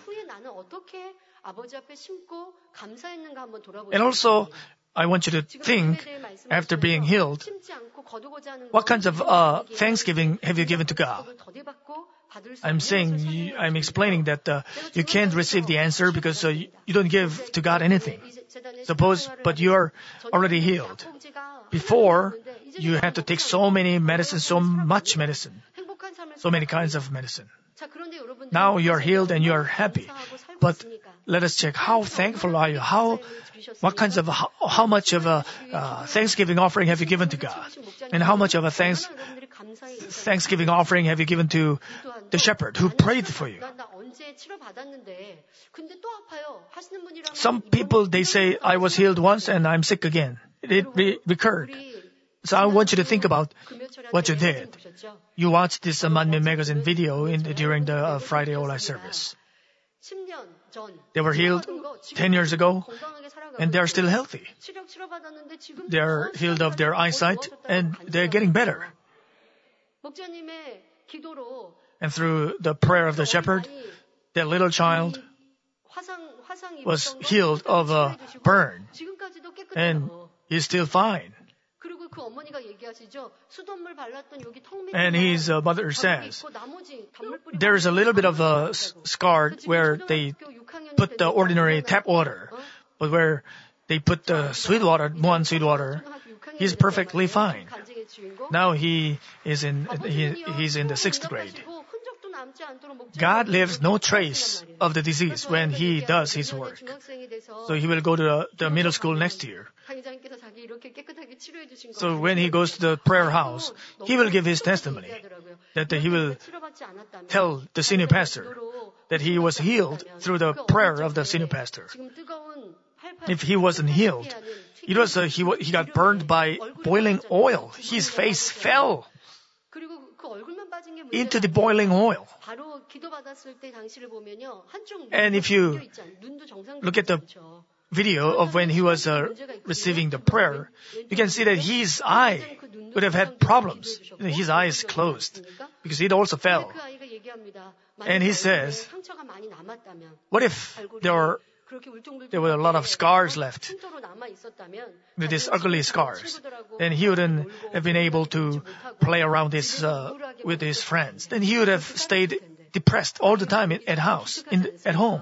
And also, I want you to think, after being healed, what kinds of uh, thanksgiving have you given to God? I'm saying, I'm explaining that uh, you can't receive the answer because uh, you don't give to God anything. Suppose, but you're already healed. Before, you had to take so many medicines, so much medicine, so many kinds of medicine. Now you're healed and you're happy. But let us check, how thankful are you? How, what kinds of, how, how much of a uh, Thanksgiving offering have you given to God? And how much of a thanks, Thanksgiving offering have you given to the shepherd who prayed for you? Some people, they say, I was healed once and I'm sick again. It re- recurred. So I want you to think about what you did. You watched this uh, Manmin magazine video in, during the uh, Friday Ola service. They were healed ten years ago, and they're still healthy. They're healed of their eyesight, and they're getting better. And through the prayer of the shepherd, that little child was healed of a burn. And he's still fine. And his uh, mother says, there's a little bit of a scar where they put the ordinary tap water, but where they put the sweet water, Muan sweet water, he's perfectly fine. Now he is in, he, he's in the sixth grade. God leaves no trace of the disease when he does his work. So he will go to the, the middle school next year. So when he goes to the prayer house, he will give his testimony that he will tell the senior pastor that he was healed through the prayer of the senior pastor. If he wasn't healed, it was uh, he he got burned by boiling oil. His face fell into the boiling oil. And if you look at the video of when he was uh, receiving the prayer, you can see that his eye would have had problems. His eyes closed because it also fell. And he says, what if there were there were a lot of scars left, with these ugly scars, then he wouldn't have been able to play around this, uh, with his friends. Then he would have stayed depressed all the time at house, in, at home.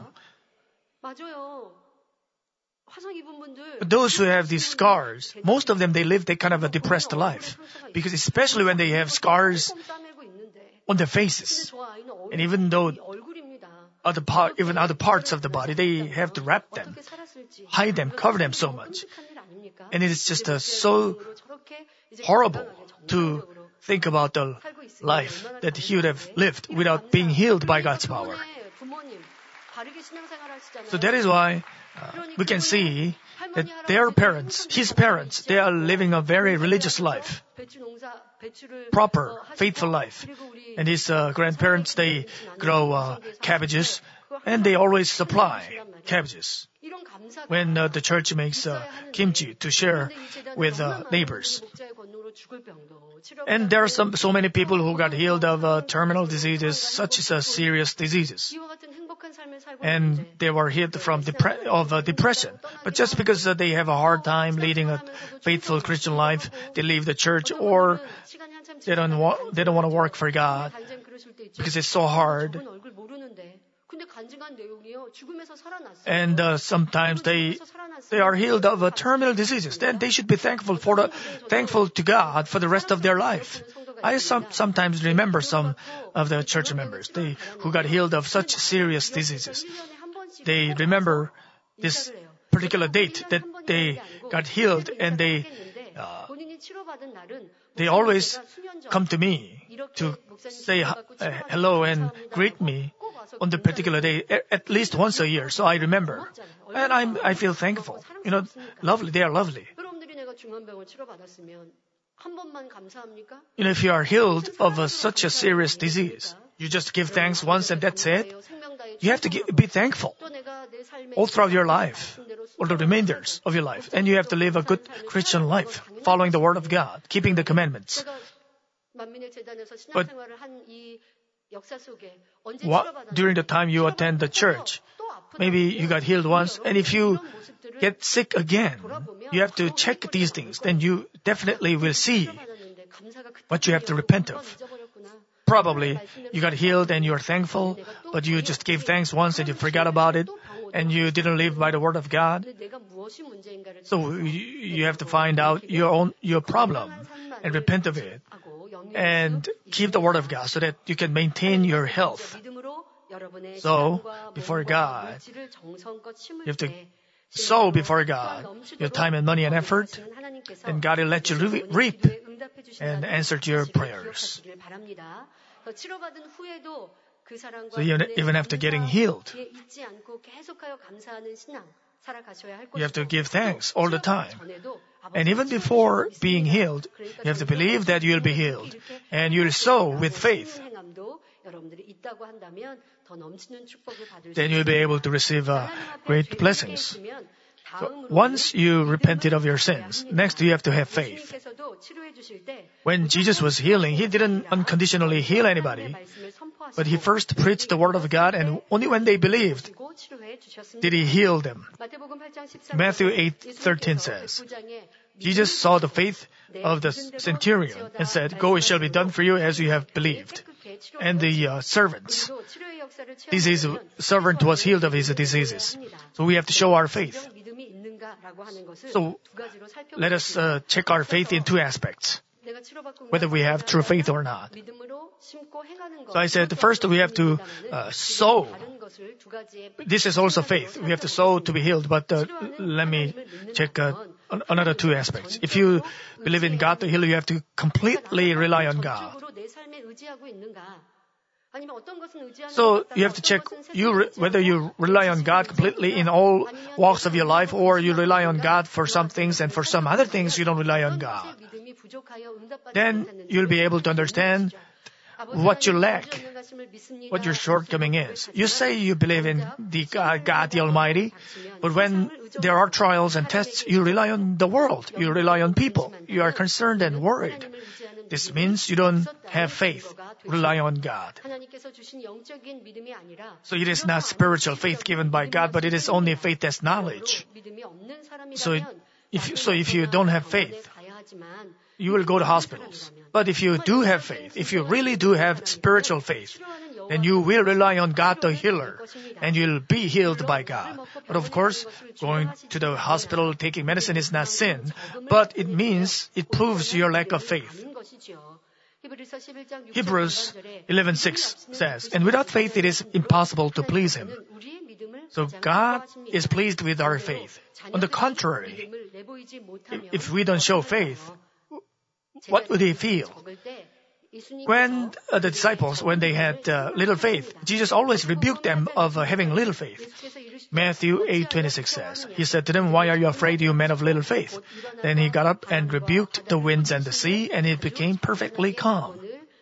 But those who have these scars, most of them, they live that kind of a depressed life. Because especially when they have scars on their faces. And even though other part, even other parts of the body, they have to wrap them, hide them, cover them so much. And it is just uh, so horrible to think about the life that he would have lived without being healed by God's power. So that is why uh, we can see that their parents, his parents, they are living a very religious life, proper, faithful life. And his uh, grandparents, they grow uh, cabbages, and they always supply cabbages when uh, the church makes uh, kimchi to share with uh, neighbors. And there are some, so many people who got healed of uh, terminal diseases, such as uh, serious diseases. And they were healed from depre- of uh, depression. But just because uh, they have a hard time leading a faithful Christian life, they leave the church, or they don't wa- they don't want to work for God because it's so hard. And uh, sometimes they they are healed of uh, terminal diseases. Then they should be thankful for the thankful to God for the rest of their life. I some, sometimes remember some of the church members they who got healed of such serious diseases. They remember this particular date that they got healed, and they uh, they always come to me to say uh, hello and greet me on the particular day, at least once a year. So I remember, and I'm I feel thankful. You know, lovely. They are lovely. You know, if you are healed of a, such a serious disease, you just give thanks once and that's it. You have to give, be thankful all throughout your life, or the remainders of your life. And you have to live a good Christian life, following the Word of God, keeping the commandments. But what, during the time you attend the church, maybe you got healed once, and if you get sick again, you have to check these things. Then you definitely will see what you have to repent of. Probably you got healed and you're thankful, but you just gave thanks once and you forgot about it, and you didn't live by the Word of God. So you have to find out your own your problem and repent of it, and keep the Word of God so that you can maintain your health. So before God, you have to sow before God your time and money and effort, and God will let you re- reap and answer to your prayers. So even, even after getting healed, you have to give thanks all the time. And even before being healed, you have to believe that you'll be healed. And you'll sow with faith. Then you'll be able to receive uh, great blessings. So once you repented of your sins, next you have to have faith. When Jesus was healing, He didn't unconditionally heal anybody. But he first preached the word of God, and only when they believed did he heal them. Matthew eight thirteen says, Jesus saw the faith of the centurion and said, "Go, it shall be done for you as you have believed." And the uh, servants, disease servant was healed of his diseases. So we have to show our faith. So let us uh, check our faith in two aspects, whether we have true faith or not. So I said, first we have to uh, sow. This is also faith. We have to sow to be healed. But uh, let me check uh, another two aspects. If you believe in God to heal, you have to completely rely on God. So you have to check you re- whether you rely on God completely in all walks of your life, or you rely on God for some things and for some other things you don't rely on God. Then you'll be able to understand what you lack, what your shortcoming is. You say you believe in the God, God the Almighty, but when there are trials and tests, you rely on the world. You rely on people. You are concerned and worried. This means you don't have faith. Rely on God. So it is not spiritual faith given by God, but it is only faith as knowledge. So if, so if you don't have faith, you will go to hospitals. But if you do have faith, if you really do have spiritual faith, then you will rely on God the healer, and you'll be healed by God. But of course, going to the hospital, taking medicine is not sin, but it means, it proves your lack of faith. Hebrews eleven six says, "And without faith it is impossible to please Him." So God is pleased with our faith. On the contrary, if we don't show faith, what would He feel? When uh, the disciples, when they had uh, little faith, Jesus always rebuked them of uh, having little faith. Matthew eight twenty-six says, He said to them, "Why are you afraid, you men of little faith?" Then He got up and rebuked the winds and the sea, and it became perfectly calm.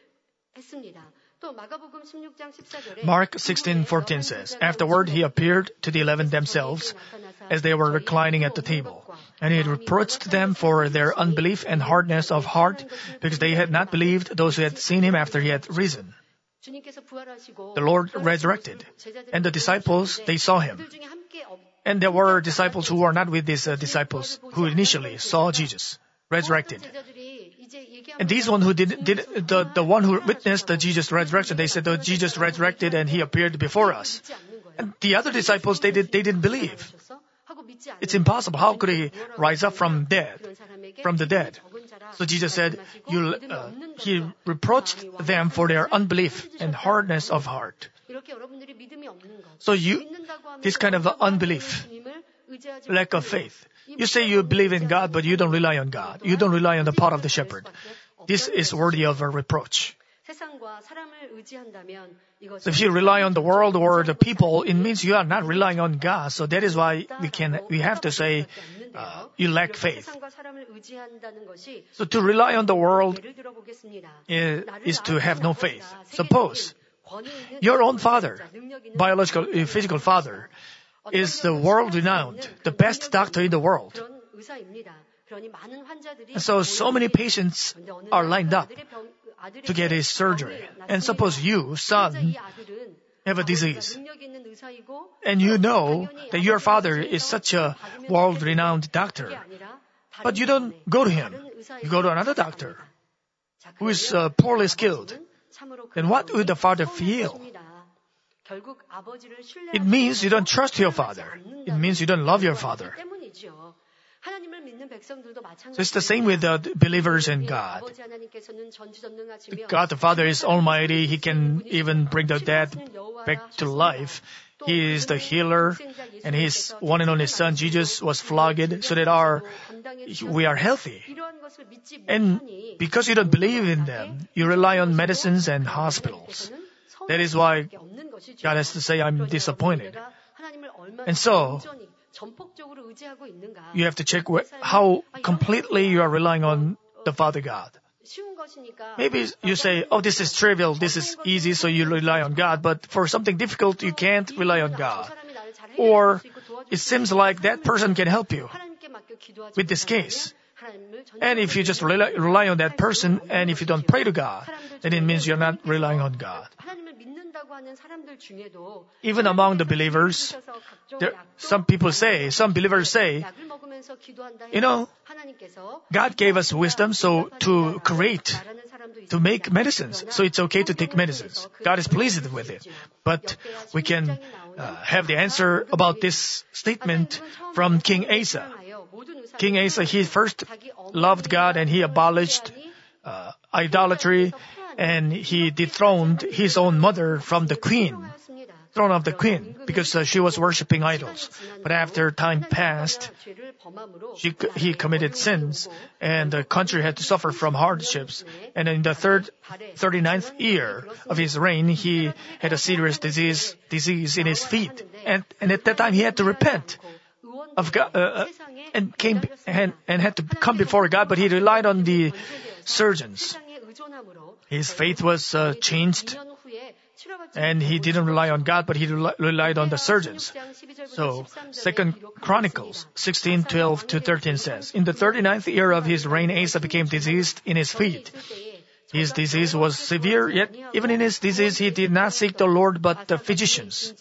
Mark sixteen fourteen says, "Afterward He appeared to the eleven themselves as they were reclining at the table. And He reproached them for their unbelief and hardness of heart, because they had not believed those who had seen Him after He had risen." The Lord resurrected, and the disciples, they saw Him. And there were disciples who were not with these uh, disciples who initially saw Jesus resurrected. And these one who did, did the, the one who witnessed the Jesus resurrection, they said, "Oh, Jesus resurrected and He appeared before us." And the other disciples, they did, they didn't believe. It's impossible. How could He rise up from dead, from the dead? So Jesus said, you, uh, He reproached them for their unbelief and hardness of heart. So you, this kind of unbelief, lack of faith. You say you believe in God, but you don't rely on God. You don't rely on the part of the shepherd. This is worthy of a reproach. So if you rely on the world or the people, it means you are not relying on God. So that is why we can, we have to say, uh, you lack faith. So to rely on the world is, is to have no faith. Suppose your own father, biological, physical father, is the world-renowned, the best doctor in the world. And so, so many patients are lined up to get his surgery. And suppose you, son, have a disease. And you know that your father is such a world-renowned doctor. But you don't go to him. You go to another doctor who is uh, poorly skilled. Then what would the father feel? It means you don't trust your father. It means you don't love your father. So it's the same with the believers in God. God the Father is almighty. He can even bring the dead back to life. He is the healer, and His one and only Son, Jesus, was flogged so that our, we are healthy. And because you don't believe in them, you rely on medicines and hospitals. That is why God has to say, "I'm disappointed." And so, you have to check wh- how completely you are relying on the Father God. Maybe you say, "Oh, this is trivial, this is easy, so you rely on God." But for something difficult, you can't rely on God. Or it seems like that person can help you with this case. And if you just rely, rely on that person, and if you don't pray to God, then it means you're not relying on God. Even among the believers, there, some people say, some believers say, you know, God gave us wisdom so to create, to make medicines. So it's okay to take medicines. God is pleased with it. But we can uh, have the answer about this statement from King Asa. King Asa, he first loved God and he abolished uh, idolatry and he dethroned his own mother from the queen, throne of the queen, because uh, she was worshipping idols. But after time passed, she, he committed sins and the country had to suffer from hardships. And in the third, thirty-ninth year of his reign, he had a serious disease, disease in his feet. And, and at that time he had to repent of God, uh, and came and, and had to come before God, but he relied on the surgeons. His faith was uh, changed, and he didn't rely on God, but he rel- relied on the surgeons. So, Second Chronicles sixteen, twelve to thirteen says, in the thirty-ninth year of his reign, Asa became diseased in his feet. His disease was severe, yet even in his disease, he did not seek the Lord, but the physicians.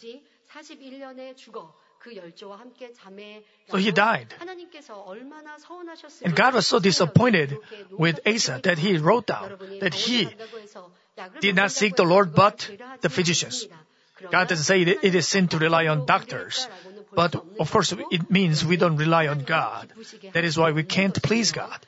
So he died. And God was so disappointed with Asa that he wrote down that he did not seek the Lord but the physicians. God doesn't say it is sin to rely on doctors. But of course it means we don't rely on God. That is why we can't please God.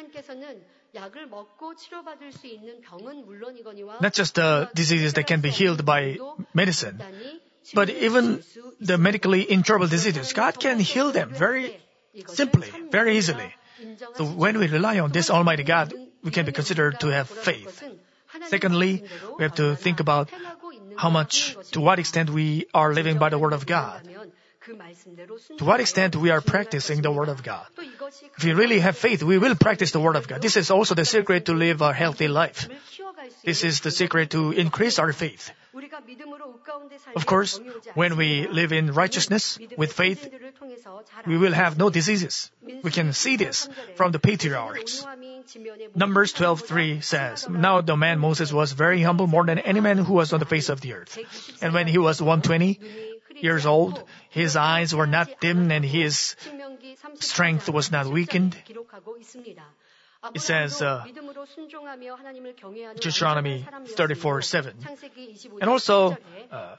Not just the diseases that can be healed by medicine, but even the medically incurable diseases, God can heal them very simply, very easily. So when we rely on this Almighty God, we can be considered to have faith. Secondly, we have to think about how much, to what extent we are living by the Word of God. To what extent we are practicing the Word of God. If we really have faith, we will practice the Word of God. This is also the secret to live a healthy life. This is the secret to increase our faith. Of course, when we live in righteousness with faith, we will have no diseases. We can see this from the patriarchs. Numbers twelve three says, now the man Moses was very humble, more than any man who was on the face of the earth. And when he was one hundred twenty years old, his eyes were not dim and his strength was not weakened. It says, uh, Deuteronomy thirty-four seven. And also, uh,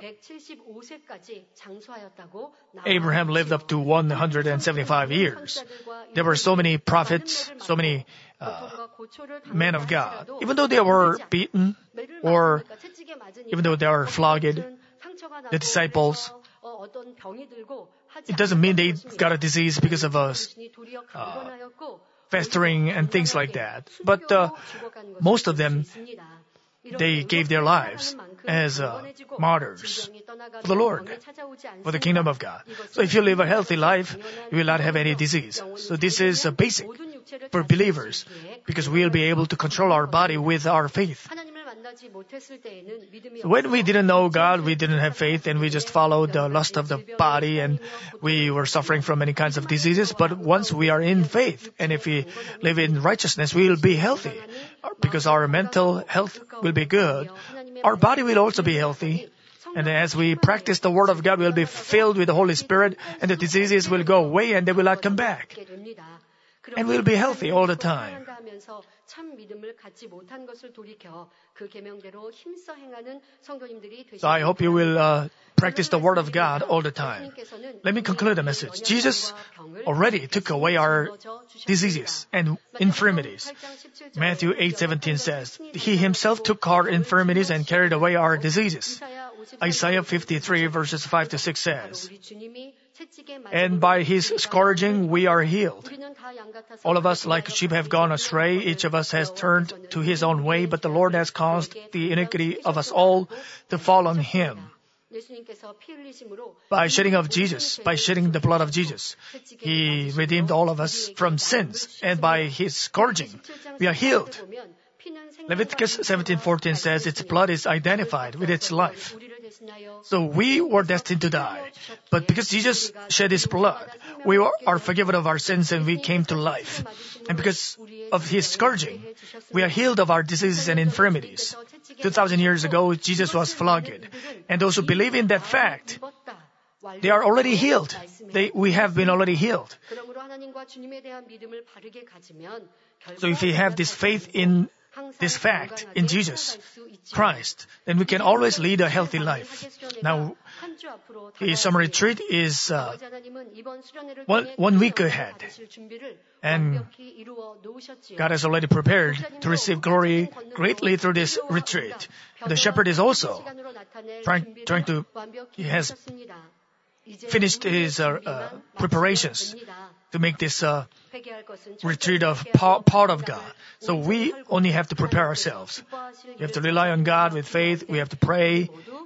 Abraham lived up to one hundred seventy-five years. There were so many prophets, so many uh, men of God. Even though they were beaten, or even though they were flogged, the disciples, it doesn't mean they got a disease because of us. Uh, festering and things like that. But uh, most of them, they gave their lives as uh, martyrs for the Lord, for the kingdom of God. So if you live a healthy life, you will not have any disease. So this is uh, basic for believers, because we will be able to control our body with our faith. When we didn't know God, we didn't have faith, and we just followed the lust of the body, and we were suffering from many kinds of diseases. But once we are in faith, and if we live in righteousness, we will be healthy, because our mental health will be good. Our body will also be healthy. And as we practice the Word of God, we will be filled with the Holy Spirit, and the diseases will go away, and they will not come back. And we'll be healthy all the time. So I hope you will uh, practice the Word of God all the time. Let me conclude the message. Jesus already took away our diseases and infirmities. Matthew eight seventeen says, He Himself took our infirmities and carried away our diseases. Isaiah fifty-three verses five to six says, and by His scourging we are healed. All of us like sheep have gone astray. Each of us has turned to his own way, but the Lord has caused the iniquity of us all to fall on Him. By shedding of Jesus, by shedding the blood of Jesus, He redeemed all of us from sins, and by His scourging we are healed. Leviticus seventeen fourteen says its blood is identified with its life. So we were destined to die. But because Jesus shed His blood, we are forgiven of our sins and we came to life. And because of His scourging, we are healed of our diseases and infirmities. Two thousand years ago, Jesus was flogged. And those who believe in that fact, they are already healed. They, we have been already healed. So if we have this faith in this fact, in Jesus Christ, then we can always lead a healthy life. Now, the summer retreat is uh, one, one week ahead. And God has already prepared to receive glory greatly through this retreat. The shepherd is also trying, trying to, he has finished his uh, uh, preparations to make this uh, retreat of pa- part of God. So we only have to prepare ourselves. We have to rely on God with faith. We have to pray.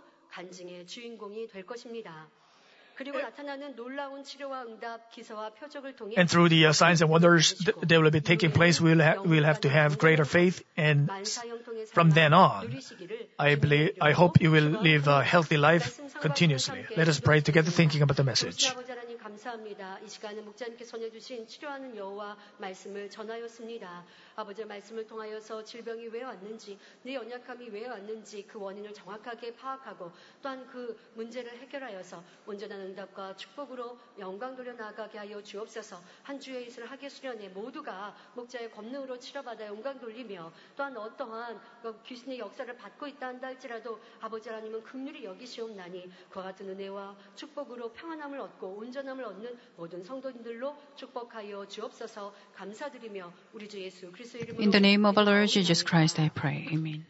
And through the uh, signs and wonders th- that will be taking place, we'll, ha- we'll have to have greater faith. And from then on, I believe, I hope you will live a healthy life continuously. Let us pray together, thinking about the message. 감사합니다. 이 시간에 목자님께 전해주신 치료하는 여호와 말씀을 전하였습니다. 아버지의 말씀을 통하여서 질병이 왜 왔는지, 내 연약함이 왜 왔는지 그 원인을 정확하게 파악하고 또한 그 문제를 해결하여서 온전한 응답과 축복으로 영광 돌려 나아가게 하여 주옵소서. 한 주의 일을 하기 수련에 모두가 목자의 권능으로 치료받아 영광 돌리며 또한 어떠한 귀신의 역사를 받고 있다 한다 할지라도 아버지 하나님은 긍휼히 여기시옵나니 그와 같은 은혜와 축복으로 평안함을 얻고 온전함을 얻는 모든 성도님들로 축복하여 주옵소서. 감사드리며 우리 주 예수 그리스도의 이름으로 In the name of our Lord Jesus Christ, I pray. Amen.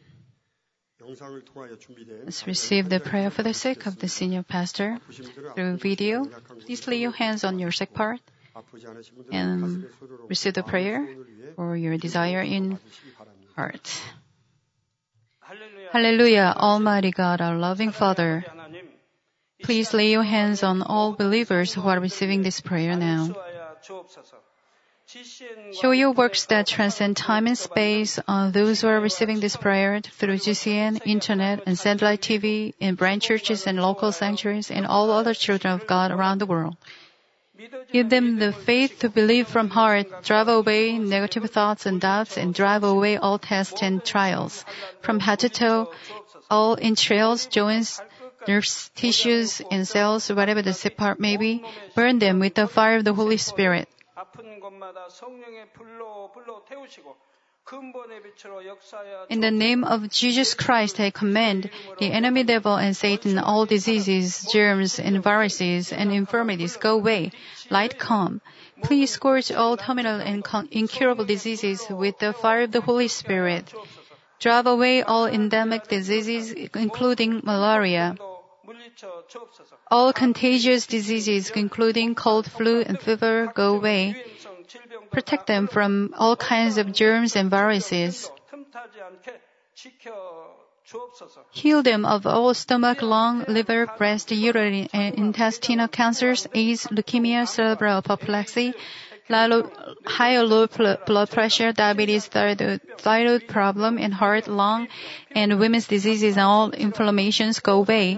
Let's receive the prayer for the sick of the senior pastor through video. Please lay your hands on your sick part and receive the prayer for your desire in heart. Hallelujah, Almighty God, our loving Father. Please lay your hands on all believers who are receiving this prayer now. Show your works that transcend time and space on those who are receiving this prayer through G C N, Internet, and Satellite T V, in branch churches and local sanctuaries, and all other children of God around the world. Give them the faith to believe from heart, drive away negative thoughts and doubts, and drive away all tests and trials. From head to toe, all entrails, joints, nerves, tissues, and cells, whatever the sick part may be, burn them with the fire of the Holy Spirit. In the name of Jesus Christ, I command the enemy devil and Satan, all diseases, germs, and viruses, and infirmities, go away. Light come. Please scourge all terminal and incurable diseases with the fire of the Holy Spirit. Drive away all endemic diseases, including malaria. All contagious diseases, including cold, flu, and fever, go away. Protect them from all kinds of germs and viruses. Heal them of all stomach, lung, liver, breast, uterine, and intestinal cancers, AIDS, leukemia, cerebral apoplexy, high or low blood pressure, diabetes, thyroid, thyroid problem, and heart, lung, and women's diseases and all inflammations go away.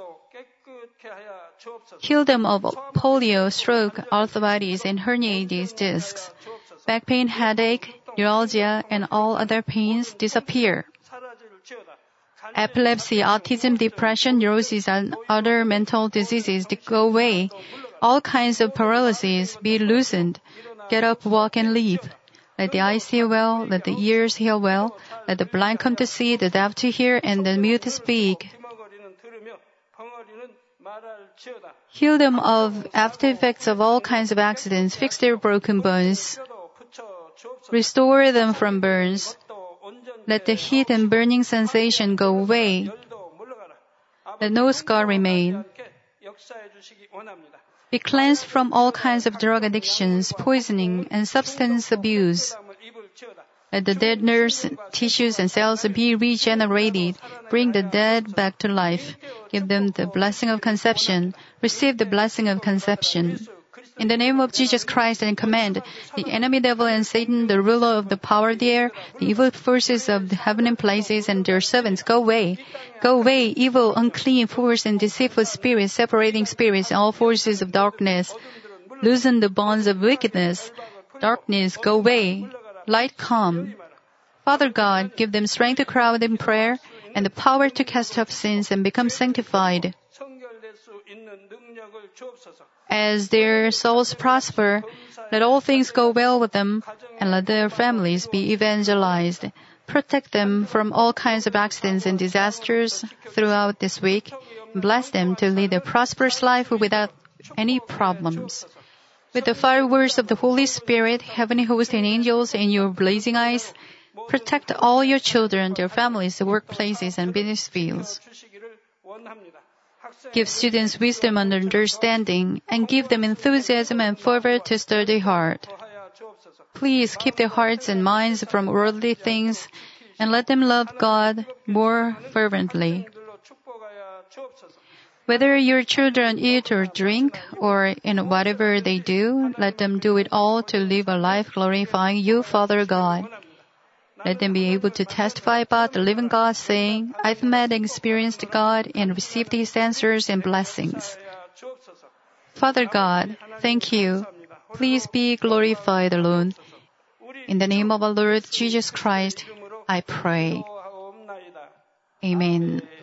Heal them of polio, stroke, arthritis, and herniated discs. Back pain, headache, neuralgia, and all other pains disappear. Epilepsy, autism, depression, neurosis, and other mental diseases go away. All kinds of paralysis be loosened. Get up, walk, and leap. Let the eyes see well, let the ears hear well, let the blind come to see, the deaf to hear, and the mute to speak. Heal them of after effects of all kinds of accidents, fix their broken bones. Restore them from burns. Let the heat and burning sensation go away. Let no scar remain. Be cleansed from all kinds of drug addictions, poisoning, and substance abuse. Let the dead nerves, tissues, and cells be regenerated. Bring the dead back to life. Give them the blessing of conception. Receive the blessing of conception. In the name of Jesus Christ and command the enemy devil and Satan, the ruler of the power of the air, the evil forces of the heavenly places and their servants, go away. Go away, evil, unclean force and deceitful spirits, separating spirits, and all forces of darkness. Loosen the bonds of wickedness. Darkness, go away. Light come. Father God, give them strength to cry out in prayer and the power to cast off sins and become sanctified. As their souls prosper, let all things go well with them and let their families be evangelized. Protect them from all kinds of accidents and disasters throughout this week. Bless them to lead a prosperous life without any problems. With the fireworks of the Holy Spirit, heavenly hosts and angels in your blazing eyes, protect all your children, their families, workplaces, and business fields. Give students wisdom and understanding, and give them enthusiasm and fervor to study hard. Please keep their hearts and minds from worldly things, and let them love God more fervently. Whether your children eat or drink, or in whatever they do, let them do it all to live a life glorifying you, Father God. Let them be able to testify about the living God, saying, I've met and experienced God and received His answers and blessings. Father God, thank you. Please be glorified alone. In the name of our Lord Jesus Christ, I pray. Amen.